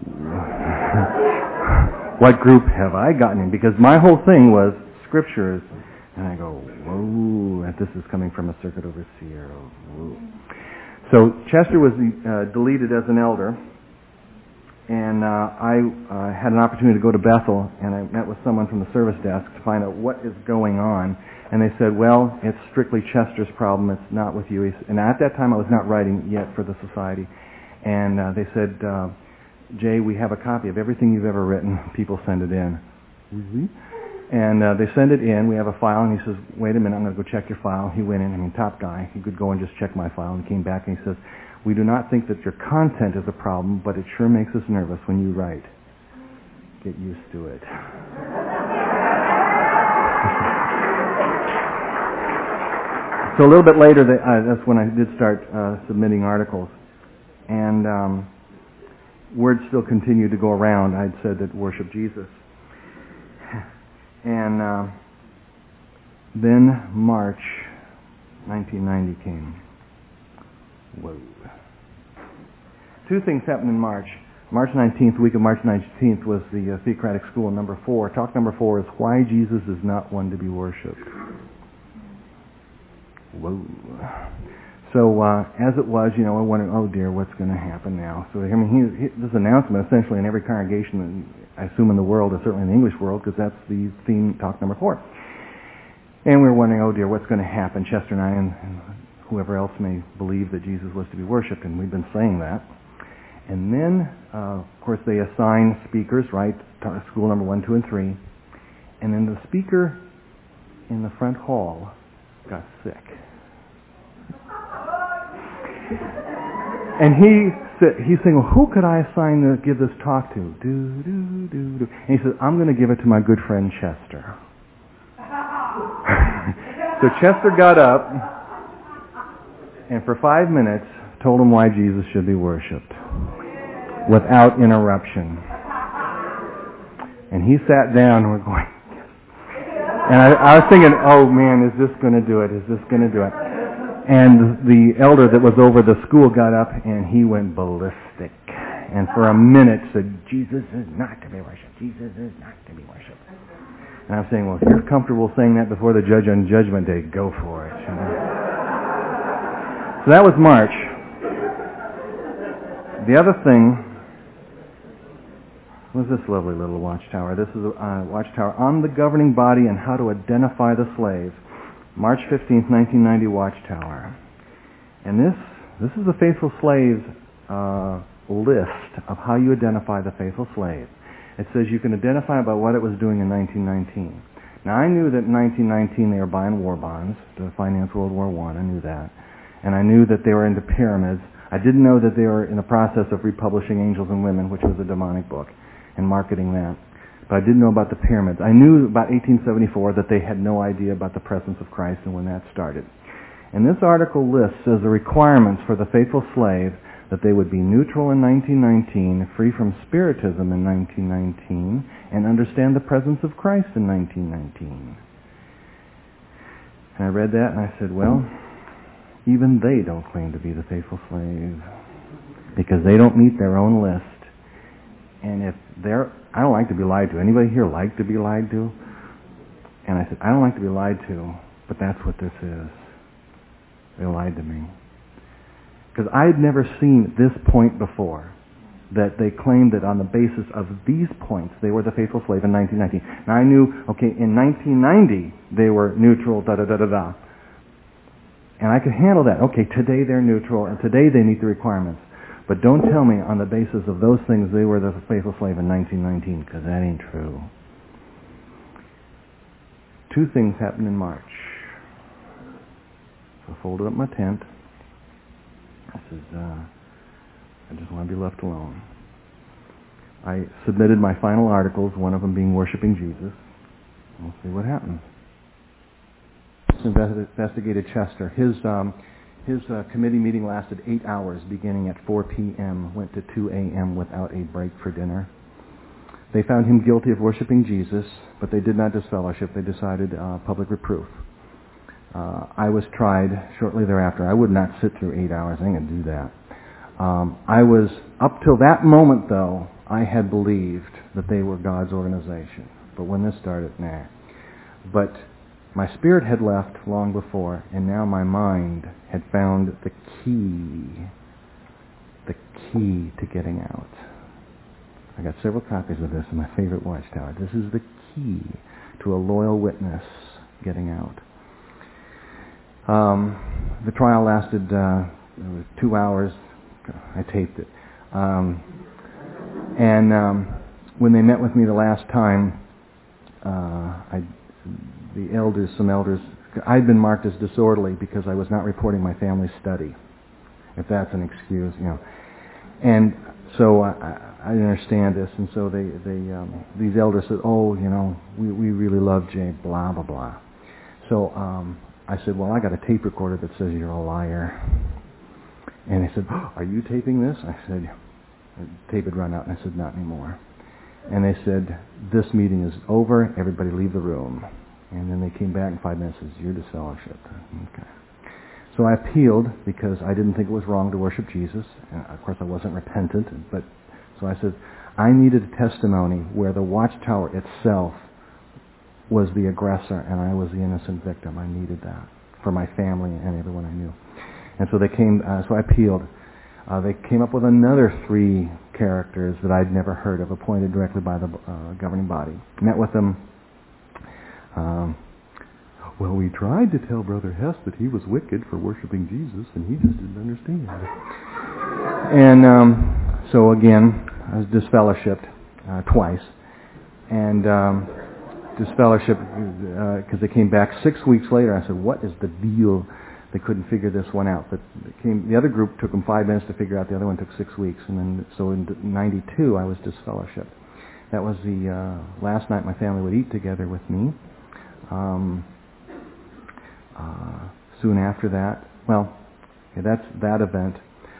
What group have I gotten in? Because my whole thing was scriptures. And I go, whoa, and this is coming from a circuit overseer. Whoa. So Chester was deleted as an elder. And I had an opportunity to go to Bethel, and I met with someone from the service desk to find out what is going on. And they said, well, it's strictly Chester's problem. It's not with you. And at that time, I was not writing yet for the society. And they said, Jay, we have a copy of everything you've ever written. People send it in. Mm-hmm. And they send it in. We have a file. And he says, wait a minute, I'm going to go check your file. He went in. I mean, top guy. He could go and just check my file. And he came back and he says, we do not think that your content is a problem, but it sure makes us nervous when you write. Get used to it. So a little bit later, that's when I did start submitting articles. And words still continued to go around. I'd said that worship Jesus. And then March 1990 came. Whoa. Two things happened in March. March 19th, the week of March 19th, was the Theocratic School number 4. Talk number 4 is Why Jesus is Not One to Be Worshipped. Whoa. So as it was, I wondered, oh dear, what's going to happen now? So this announcement essentially in every congregation, I assume in the world, or certainly in the English world, because that's the theme, talk number 4. And we were wondering, oh dear, what's going to happen? Chester and I and whoever else may believe that Jesus was to be worshipped, and we've been saying that. And then, of course, they assign speakers, right? School number 1, 2, and 3. And then the speaker in the front hall got sick. And he's saying, well, who could I assign to give this talk to? And he says, I'm going to give it to my good friend Chester. So Chester got up and for 5 minutes told him why Jesus should be worshipped without interruption. And he sat down and we're going, and I was thinking, oh man, is this going to do it? Is this going to do it? And the elder that was over the school got up and he went ballistic. And for a minute said, Jesus is not to be worshipped. Jesus is not to be worshipped. And I'm saying, well, if you're comfortable saying that before the judge on Judgment Day, go for it. So that was March. The other thing was this lovely little watchtower. This is a watchtower on the governing body and how to identify the slave. March 15th, 1990 watchtower. And this is the faithful slave's list of how you identify the faithful slave. It says you can identify by what it was doing in 1919. Now I knew that in 1919 they were buying war bonds to finance World War I. I knew that. And I knew that they were into pyramids. I didn't know that they were in the process of republishing Angels and Women, which was a demonic book, and marketing that. But I didn't know about the pyramids. I knew about 1874 that they had no idea about the presence of Christ and when that started. And this article lists as the requirements for the faithful slave that they would be neutral in 1919, free from spiritism in 1919, and understand the presence of Christ in 1919. And I read that and I said, well, even they don't claim to be the faithful slave because they don't meet their own list. And if I don't like to be lied to. Anybody here like to be lied to? And I said, I don't like to be lied to, but that's what this is. They lied to me. Because I had never seen this point before, that they claimed that on the basis of these points, they were the faithful slave in 1919. Now I knew, okay, in 1990, they were neutral, da-da-da-da-da. And I could handle that. Okay, today they're neutral, and today they meet the requirements. But don't tell me on the basis of those things they were the faithful slave in 1919, because that ain't true. Two things happened in March. So I folded up my tent. I said, I just want to be left alone. I submitted my final articles, one of them being Worshipping Jesus. We'll see what happens. Investigated Chester. His committee meeting lasted 8 hours, beginning at 4 p.m., went to 2 a.m. without a break for dinner. They found him guilty of worshiping Jesus, but they did not disfellowship. They decided public reproof. I was tried shortly thereafter. I would not sit through 8 hours. I ain't going to do that. I was, up till that moment, though, I had believed that they were God's organization. But when this started, nah. But my spirit had left long before, and now my mind had found the key to getting out. I got several copies of this in my favorite watchtower. This is the key to a loyal witness getting out. The trial lasted 2 hours. I taped it. When they met with me the last time, some elders, I'd been marked as disorderly because I was not reporting my family study, if that's an excuse, And so I didn't understand this, and so these elders said, we really love Jay, blah, blah, blah. So I said, well, I got a tape recorder that says you're a liar. And they said, are you taping this? I said, the tape had run out, and I said, not anymore. And they said, this meeting is over, everybody leave the room. And then they came back in 5 minutes and said, you're disfellowshipped. Okay. So I appealed because I didn't think it was wrong to worship Jesus. And of course I wasn't repentant. So I said, I needed a testimony where the watchtower itself was the aggressor and I was the innocent victim. I needed that for my family and everyone I knew. And so they came, so I appealed. They came up with another 3 characters that I'd never heard of, appointed directly by the governing body. Met with them. Well, we tried to tell Brother Hess that he was wicked for worshiping Jesus, and he just didn't understand. And so again, I was disfellowshipped twice. And disfellowshipped because they came back 6 weeks later. I said, what is the deal? They couldn't figure this one out. But the other group took them 5 minutes to figure out. The other one took 6 weeks. And then, so in 92, I was disfellowshipped. That was the last night my family would eat together with me. Soon after that, that's that event.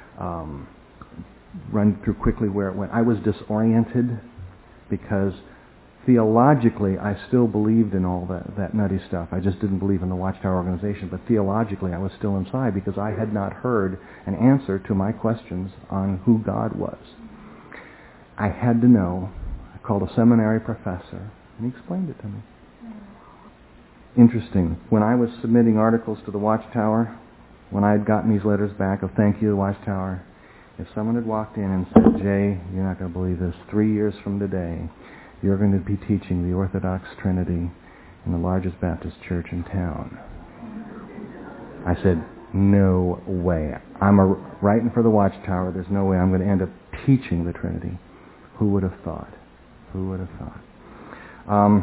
Run through quickly where it went. I was disoriented because theologically I still believed in all that nutty stuff. I just didn't believe in the Watchtower organization, but theologically I was still inside because I had not heard an answer to my questions on who God was. I had to know. I called a seminary professor, and he explained it to me. Interesting. When I was submitting articles to the Watchtower, when I had gotten these letters back of thank you to the Watchtower, if someone had walked in and said, Jay, you're not going to believe this, 3 years from today, you're going to be teaching the Orthodox Trinity in the largest Baptist church in town. I said, no way. I'm writing for the Watchtower. There's no way I'm going to end up teaching the Trinity. Who would have thought? Who would have thought?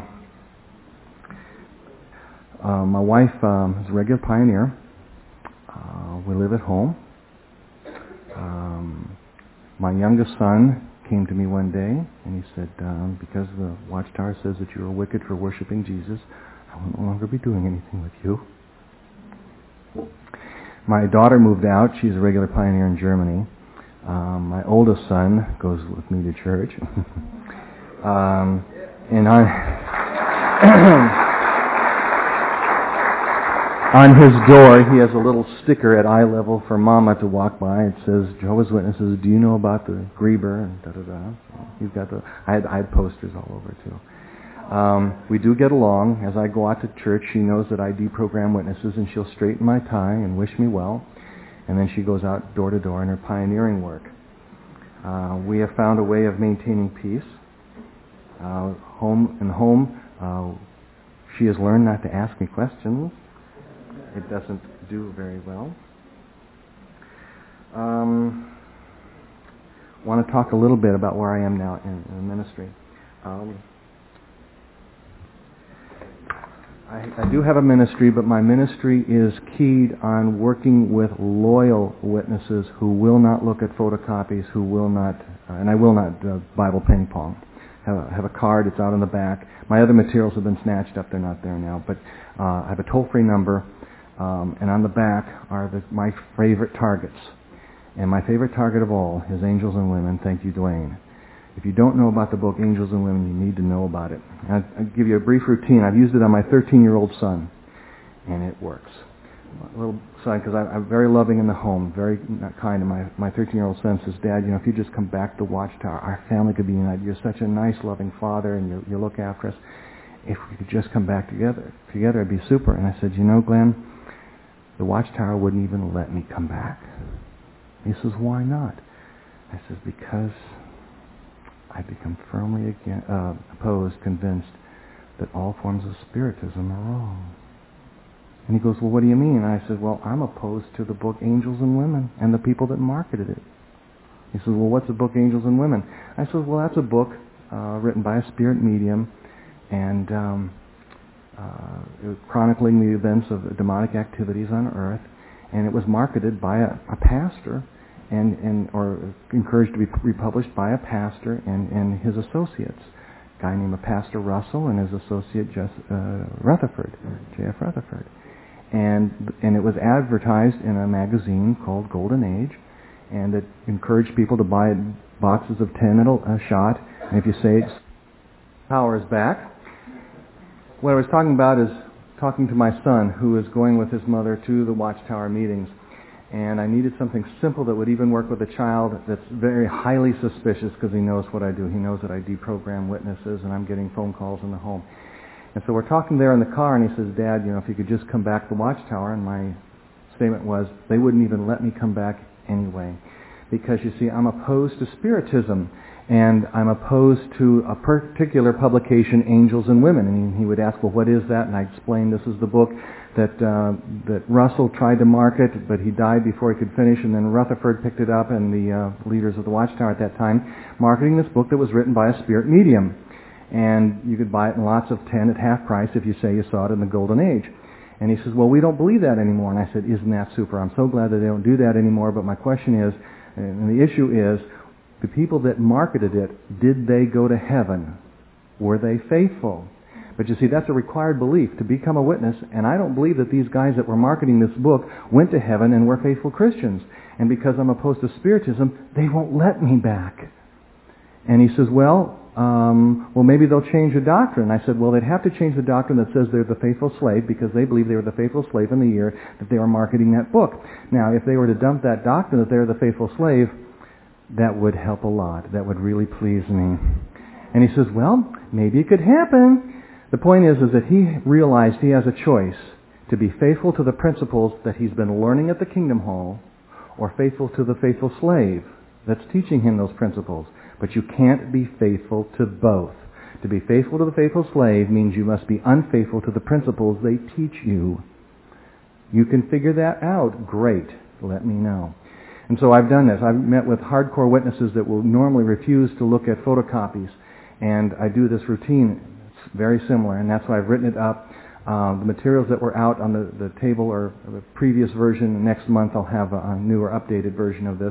My wife is a regular pioneer. We live at home. My youngest son came to me one day and he said, because the Watchtower says that you are wicked for worshiping Jesus, I will no longer be doing anything with you. My daughter moved out. She's a regular pioneer in Germany. My oldest son goes with me to church. And on his door, he has a little sticker at eye level for Mama to walk by. It says, Jehovah's Witnesses, do you know about the Grieber? And da-da-da. He's got I had posters all over, too. We do get along. As I go out to church, she knows that I deprogram witnesses, and she'll straighten my tie and wish me well. And then she goes out door to door in her pioneering work. We have found a way of maintaining peace. She has learned not to ask me questions. It doesn't do very well. Want to talk a little bit about where I am now in ministry. I do have a ministry, but my ministry is keyed on working with loyal witnesses who will not look at photocopies, who will not, and I will not Bible ping pong. Have a card, it's out in the back. My other materials have been snatched up, they're not there now, but I have a toll-free number. And on the back are my favorite targets. And my favorite target of all is Angels and Women. Thank you, Dwayne. If you don't know about the book Angels and Women, you need to know about it. I'll give you a brief routine. I've used it on my 13-year-old son, and it works. My little son, because I'm very loving in the home, very kind. And my 13-year-old son says, Dad, if you just come back to Watchtower, our family could be united. You're such a nice, loving father, and you look after us. If we could just come back together, it'd be super. And I said, Glenn, the Watchtower wouldn't even let me come back. He says, why not? I says, because I become firmly opposed, convinced that all forms of spiritism are wrong. And he goes, well, what do you mean? And I said, well, I'm opposed to the book Angels and Women and the people that marketed it. He says, well, what's the book Angels and Women? I said, well, that's a book written by a spirit medium and chronicling the events of demonic activities on earth, and it was marketed by a pastor or encouraged to be republished by a pastor and his associates, a guy named Pastor Russell and his associate Rutherford, J.F. Rutherford. And it was advertised in a magazine called Golden Age, and it encouraged people to buy boxes of 10 at a shot, and if you say power is back. What I was talking about is talking to my son, who is going with his mother to the Watchtower meetings. And I needed something simple that would even work with a child that's very highly suspicious because he knows what I do. He knows that I deprogram witnesses and I'm getting phone calls in the home. And so we're talking there in the car and he says, Dad, if you could just come back to the Watchtower. And my statement was, they wouldn't even let me come back anyway. Because you see, I'm opposed to Spiritism. And I'm opposed to a particular publication, Angels and Women. And he would ask, well, what is that? And I explained this is the book that Russell tried to market, but he died before he could finish, and then Rutherford picked it up, and the leaders of the Watchtower at that time, marketing this book that was written by a spirit medium. And you could buy it in lots of 10 at half price if you say you saw it in the Golden Age. And he says, well, we don't believe that anymore. And I said, isn't that super? I'm so glad that they don't do that anymore, but my question is, and the issue is, the people that marketed it, did they go to heaven? Were they faithful? But you see, that's a required belief to become a witness, and I don't believe that these guys that were marketing this book went to heaven and were faithful Christians. And because I'm opposed to Spiritism, they won't let me back. And he says, well, maybe they'll change the doctrine. I said, well, they'd have to change the doctrine that says they're the faithful slave because they believe they were the faithful slave in the year that they were marketing that book. Now, if they were to dump that doctrine that they're the faithful slave, that would help a lot. That would really please me. And he says, well, maybe it could happen. The point is that he realized he has a choice to be faithful to the principles that he's been learning at the Kingdom Hall or faithful to the faithful slave that's teaching him those principles. But you can't be faithful to both. To be faithful to the faithful slave means you must be unfaithful to the principles they teach you. You can figure that out. Great. Let me know. And so I've done this. I've met with hardcore witnesses that will normally refuse to look at photocopies. And I do this routine. It's very similar, and that's why I've written it up. The materials that were out on the table are the previous version. Next month I'll have a newer, updated version of this.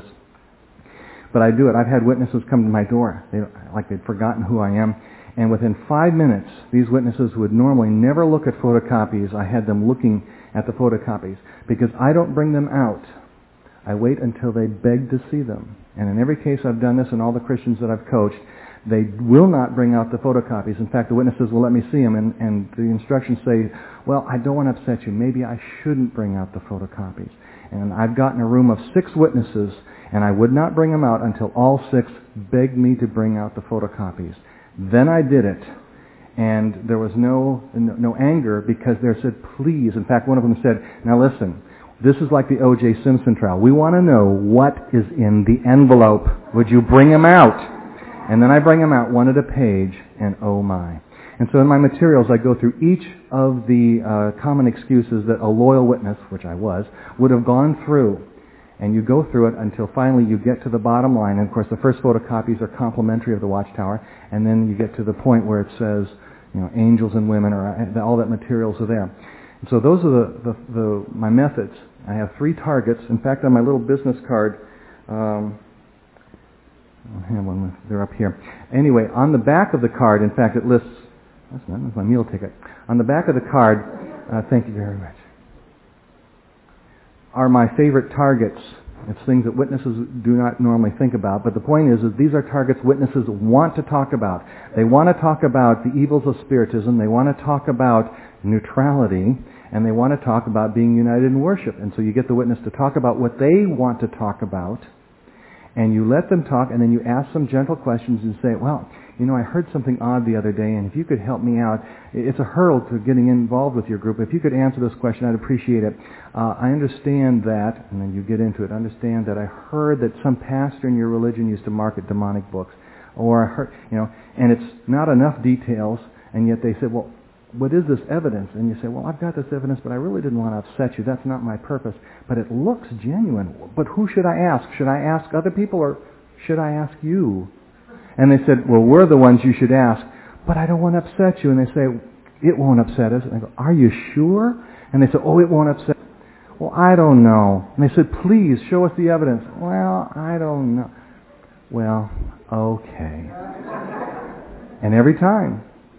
But I do it. I've had witnesses come to my door, like they'd forgotten who I am. And within 5 minutes, these witnesses who would normally never look at photocopies, I had them looking at the photocopies. Because I don't bring them out. I wait until they beg to see them. And in every case I've done this, and all the Christians that I've coached, they will not bring out the photocopies. In fact, the witnesses will let me see them, and the instructions say, well, I don't want to upset you. Maybe I shouldn't bring out the photocopies. And I've gotten a room of 6 witnesses, and I would not bring them out until all 6 begged me to bring out the photocopies. Then I did it. And there was no anger because they said, please. In fact, one of them said, now listen, this is like the O.J. Simpson trial. We want to know what is in the envelope. Would you bring them out? And then I bring them out one at a page, and oh my. And so in my materials, I go through each of the common excuses that a loyal witness, which I was, would have gone through. And you go through it until finally you get to the bottom line. And of course, the first photocopies are complimentary of the Watchtower. And then you get to the point where it says, Angels and Women, or all that materials are there. And so those are my methods. I have 3 targets. In fact, on my little business card, they're up here. Anyway, on the back of the card, in fact, it lists, that's my meal ticket. On the back of the card, thank you very much, are my favorite targets. It's things that witnesses do not normally think about. But the point is that these are targets witnesses want to talk about. They want to talk about the evils of Spiritism. They want to talk about neutrality. And they want to talk about being united in worship. And so you get the witness to talk about what they want to talk about. And you let them talk, and then you ask some gentle questions and say, well, I heard something odd the other day, and if you could help me out, it's a hurdle to getting involved with your group. If you could answer this question, I'd appreciate it. I understand that, and then you get into it, understand that I heard that some pastor in your religion used to market demonic books. or I heard, and it's not enough details, and yet they say, well, what is this evidence? And you say, well, I've got this evidence, but I really didn't want to upset you. That's not my purpose. But it looks genuine. But who should I ask? Should I ask other people, or should I ask you? And they said, well, we're the ones you should ask, but I don't want to upset you. And they say, it won't upset us. And I go, are you sure? And they said, oh, it won't upset us. Well, I don't know. And they said, please, show us the evidence. Well, I don't know. Well, okay. And every time,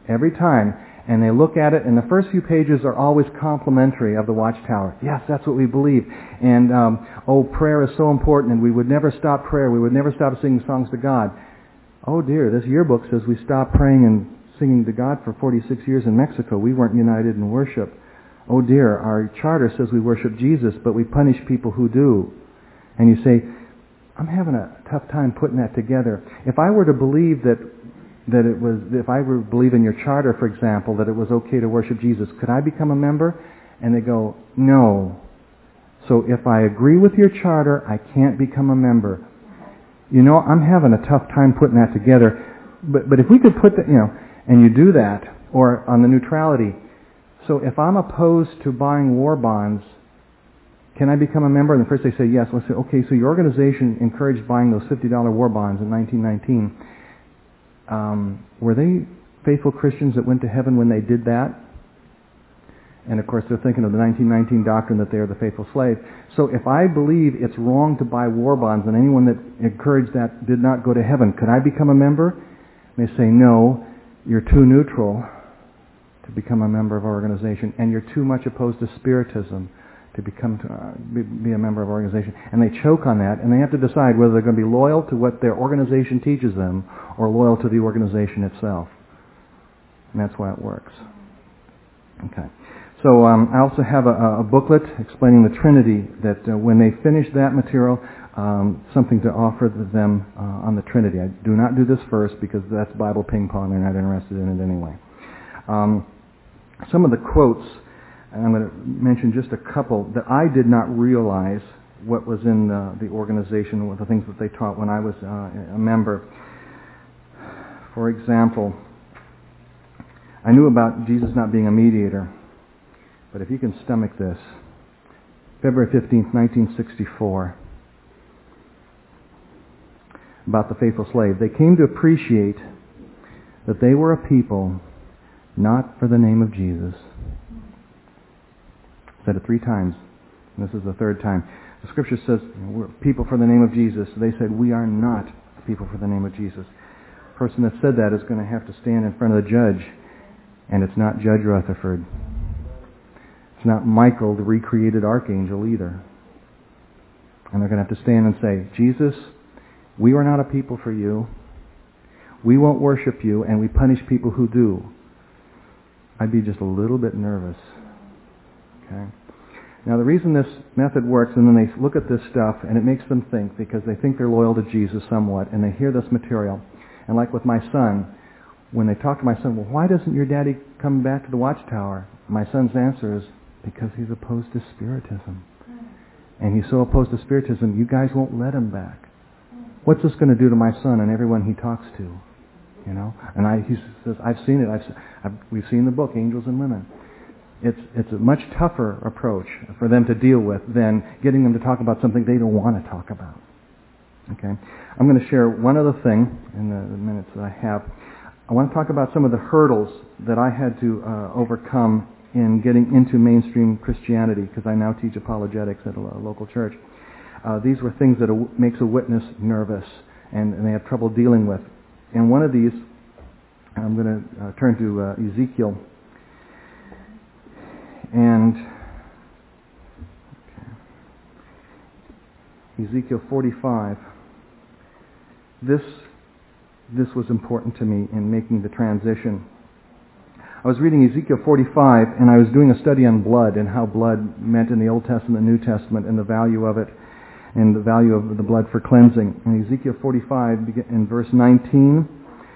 and they look at it, and the first few pages are always complimentary of the Watchtower. Yes, that's what we believe. And, prayer is so important, and we would never stop prayer. We would never stop singing songs to God. Oh dear, this yearbook says we stopped praying and singing to God for 46 years in Mexico. We weren't united in worship. Oh dear, our charter says we worship Jesus, but we punish people who do. And you say, I'm having a tough time putting that together. If I were to believe if I were to believe in your charter, for example, that it was okay to worship Jesus, could I become a member? And they go, no. So if I agree with your charter, I can't become a member. I'm having a tough time putting that together. But if we could put that, and you do that, or on the neutrality. So if I'm opposed to buying war bonds, can I become a member? And first they say yes. Let's say, okay, so your organization encouraged buying those $50 war bonds in 1919. Were they faithful Christians that went to heaven when they did that? And of course they're thinking of the 1919 doctrine that they are the faithful slave. So if I believe it's wrong to buy war bonds and anyone that encouraged that did not go to heaven, could I become a member? And they say, no, you're too neutral to become a member of our organization, and you're too much opposed to Spiritism to be a member of our organization. And they choke on that, and they have to decide whether they're going to be loyal to what their organization teaches them or loyal to the organization itself. And that's why it works. Okay. So I also have a booklet explaining the Trinity, that when they finish that material, something to offer them on the Trinity. I do not do this first because that's Bible ping pong. They're not interested in it anyway. Some of the quotes, and I'm going to mention just a couple, that I did not realize what was in the organization, what the things that they taught when I was a member. For example, I knew about Jesus not being a mediator, but if you can stomach this, February 15th, 1964, about the faithful slave. They came to appreciate that they were a people not for the name of Jesus. Said it 3 times. And this is the 3rd time. The scripture says, we're people for the name of Jesus. They said, we are not people for the name of Jesus. The person that said that is going to have to stand in front of the judge. And it's not Judge Rutherford. It's not Michael, the recreated archangel, either. And they're going to have to stand and say, Jesus, we are not a people for you. We won't worship you, and we punish people who do. I'd be just a little bit nervous. Okay. Now the reason this method works, and then they look at this stuff, and it makes them think, because they think they're loyal to Jesus somewhat, and they hear this material. And like with my son, when they talk to my son, well, why doesn't your daddy come back to the Watchtower? My son's answer is, because he's opposed to Spiritism. And he's so opposed to Spiritism, you guys won't let him back. What's this going to do to my son and everyone he talks to? And he says, I've seen it. We've seen the book, Angels and Women. It's a much tougher approach for them to deal with than getting them to talk about something they don't want to talk about. Okay, I'm going to share one other thing in the minutes that I have. I want to talk about some of the hurdles that I had to overcome in getting into mainstream Christianity, because I now teach apologetics at a local church. These were things that makes a witness nervous and they have trouble dealing with. And one of these, I'm going to turn to Ezekiel. And Ezekiel 45. This was important to me in making the transition. I was reading Ezekiel 45, and I was doing a study on blood and how blood meant in the Old Testament and New Testament and the value of it and the value of the blood for cleansing. In Ezekiel 45, in verse 19,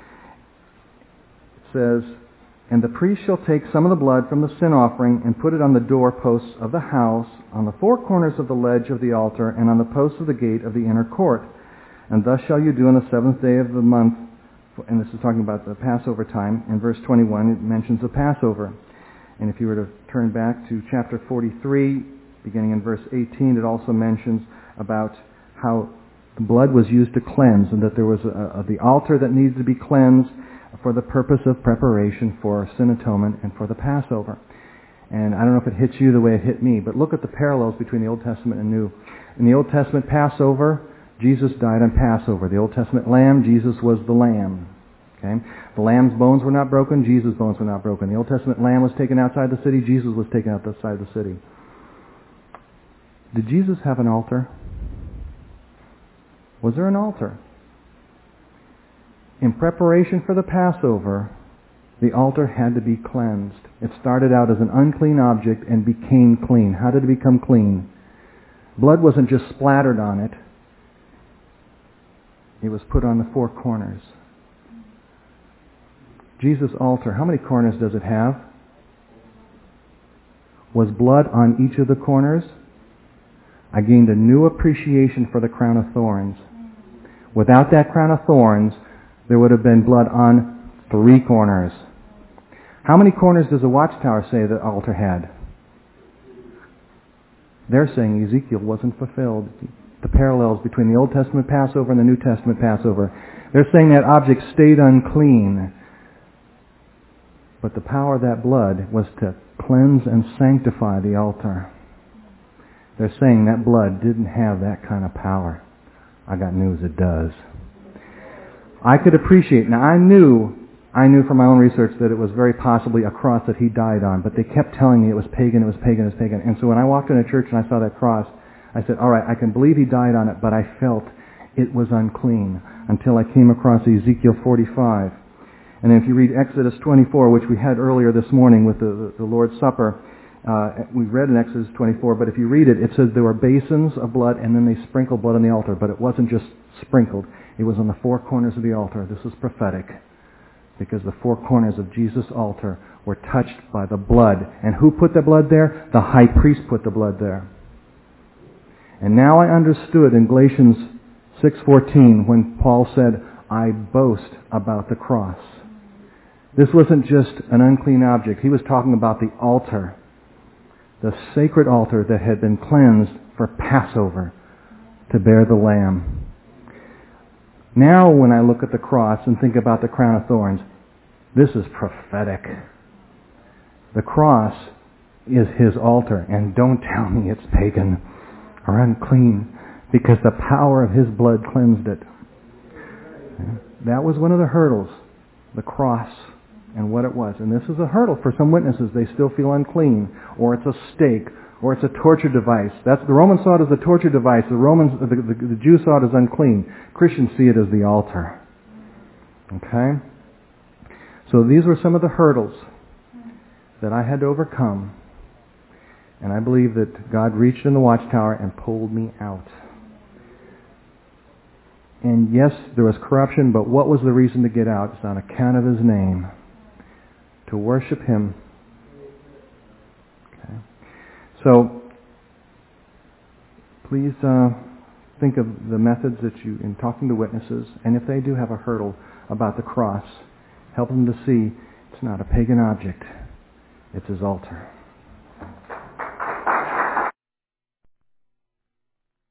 it says, "And the priest shall take some of the blood from the sin offering and put it on the doorposts of the house, on the 4 corners of the ledge of the altar, and on the posts of the gate of the inner court. And thus shall you do on the 7th day of the month and this is talking about the Passover time. In verse 21, it mentions the Passover. And if you were to turn back to chapter 43, beginning in verse 18, it also mentions about how the blood was used to cleanse, and that there was the altar that needed to be cleansed for the purpose of preparation for sin atonement and for the Passover. And I don't know if it hits you the way it hit me, but look at the parallels between the Old Testament and New. In the Old Testament Passover, Jesus died on Passover. The Old Testament lamb, Jesus was the lamb. Okay? The lamb's bones were not broken, Jesus' bones were not broken. The Old Testament lamb was taken outside the city, Jesus was taken outside the city. Did Jesus have an altar? Was there an altar? In preparation for the Passover, the altar had to be cleansed. It started out as an unclean object and became clean. How did it become clean? Blood wasn't just splattered on it. It was put on the four corners. Jesus' altar, how many corners does it have? Was blood on each of the corners? I gained a new appreciation for the crown of thorns. Without that crown of thorns, there would have been blood on 3 corners. How many corners does the watchtower say the altar had? They're saying Ezekiel wasn't fulfilled. The parallels between the Old Testament Passover and the New Testament Passover. They're saying that object stayed unclean. But the power of that blood was to cleanse and sanctify the altar. They're saying that blood didn't have that kind of power. I got news, it does. I could appreciate, now I knew from my own research that it was very possibly a cross that he died on, but they kept telling me it was pagan, it was pagan, it was pagan. And so when I walked in a church and I saw that cross, I said, all right, I can believe he died on it, but I felt it was unclean until I came across Ezekiel 45. And then if you read Exodus 24, which we had earlier this morning with the Lord's Supper, we read in Exodus 24, but if you read it, it says there were basins of blood and then they sprinkled blood on the altar, but it wasn't just sprinkled. It was on the 4 corners of the altar. This is prophetic, because the 4 corners of Jesus' altar were touched by the blood. And who put the blood there? The high priest put the blood there. And now I understood in Galatians 6:14 when Paul said, I boast about the cross. This wasn't just an unclean object. He was talking about the altar, the sacred altar that had been cleansed for Passover to bear the lamb. Now when I look at the cross and think about the crown of thorns, this is prophetic. The cross is his altar, and don't tell me it's pagan or unclean, because the power of his blood cleansed it. That was one of the hurdles, the cross and what it was. And this is a hurdle for some witnesses. They still feel unclean, or it's a stake, or it's a torture device. The Romans saw it as a torture device. The Jews saw it as unclean. Christians see it as the altar. Okay? So these were some of the hurdles that I had to overcome. And I believe that God reached in the watchtower and pulled me out. And yes, there was corruption, but what was the reason to get out? It's on account of his name. To worship him. Okay. So, please think of the methods that you, in talking to witnesses, and if they do have a hurdle about the cross, help them to see it's not a pagan object, it's his altar.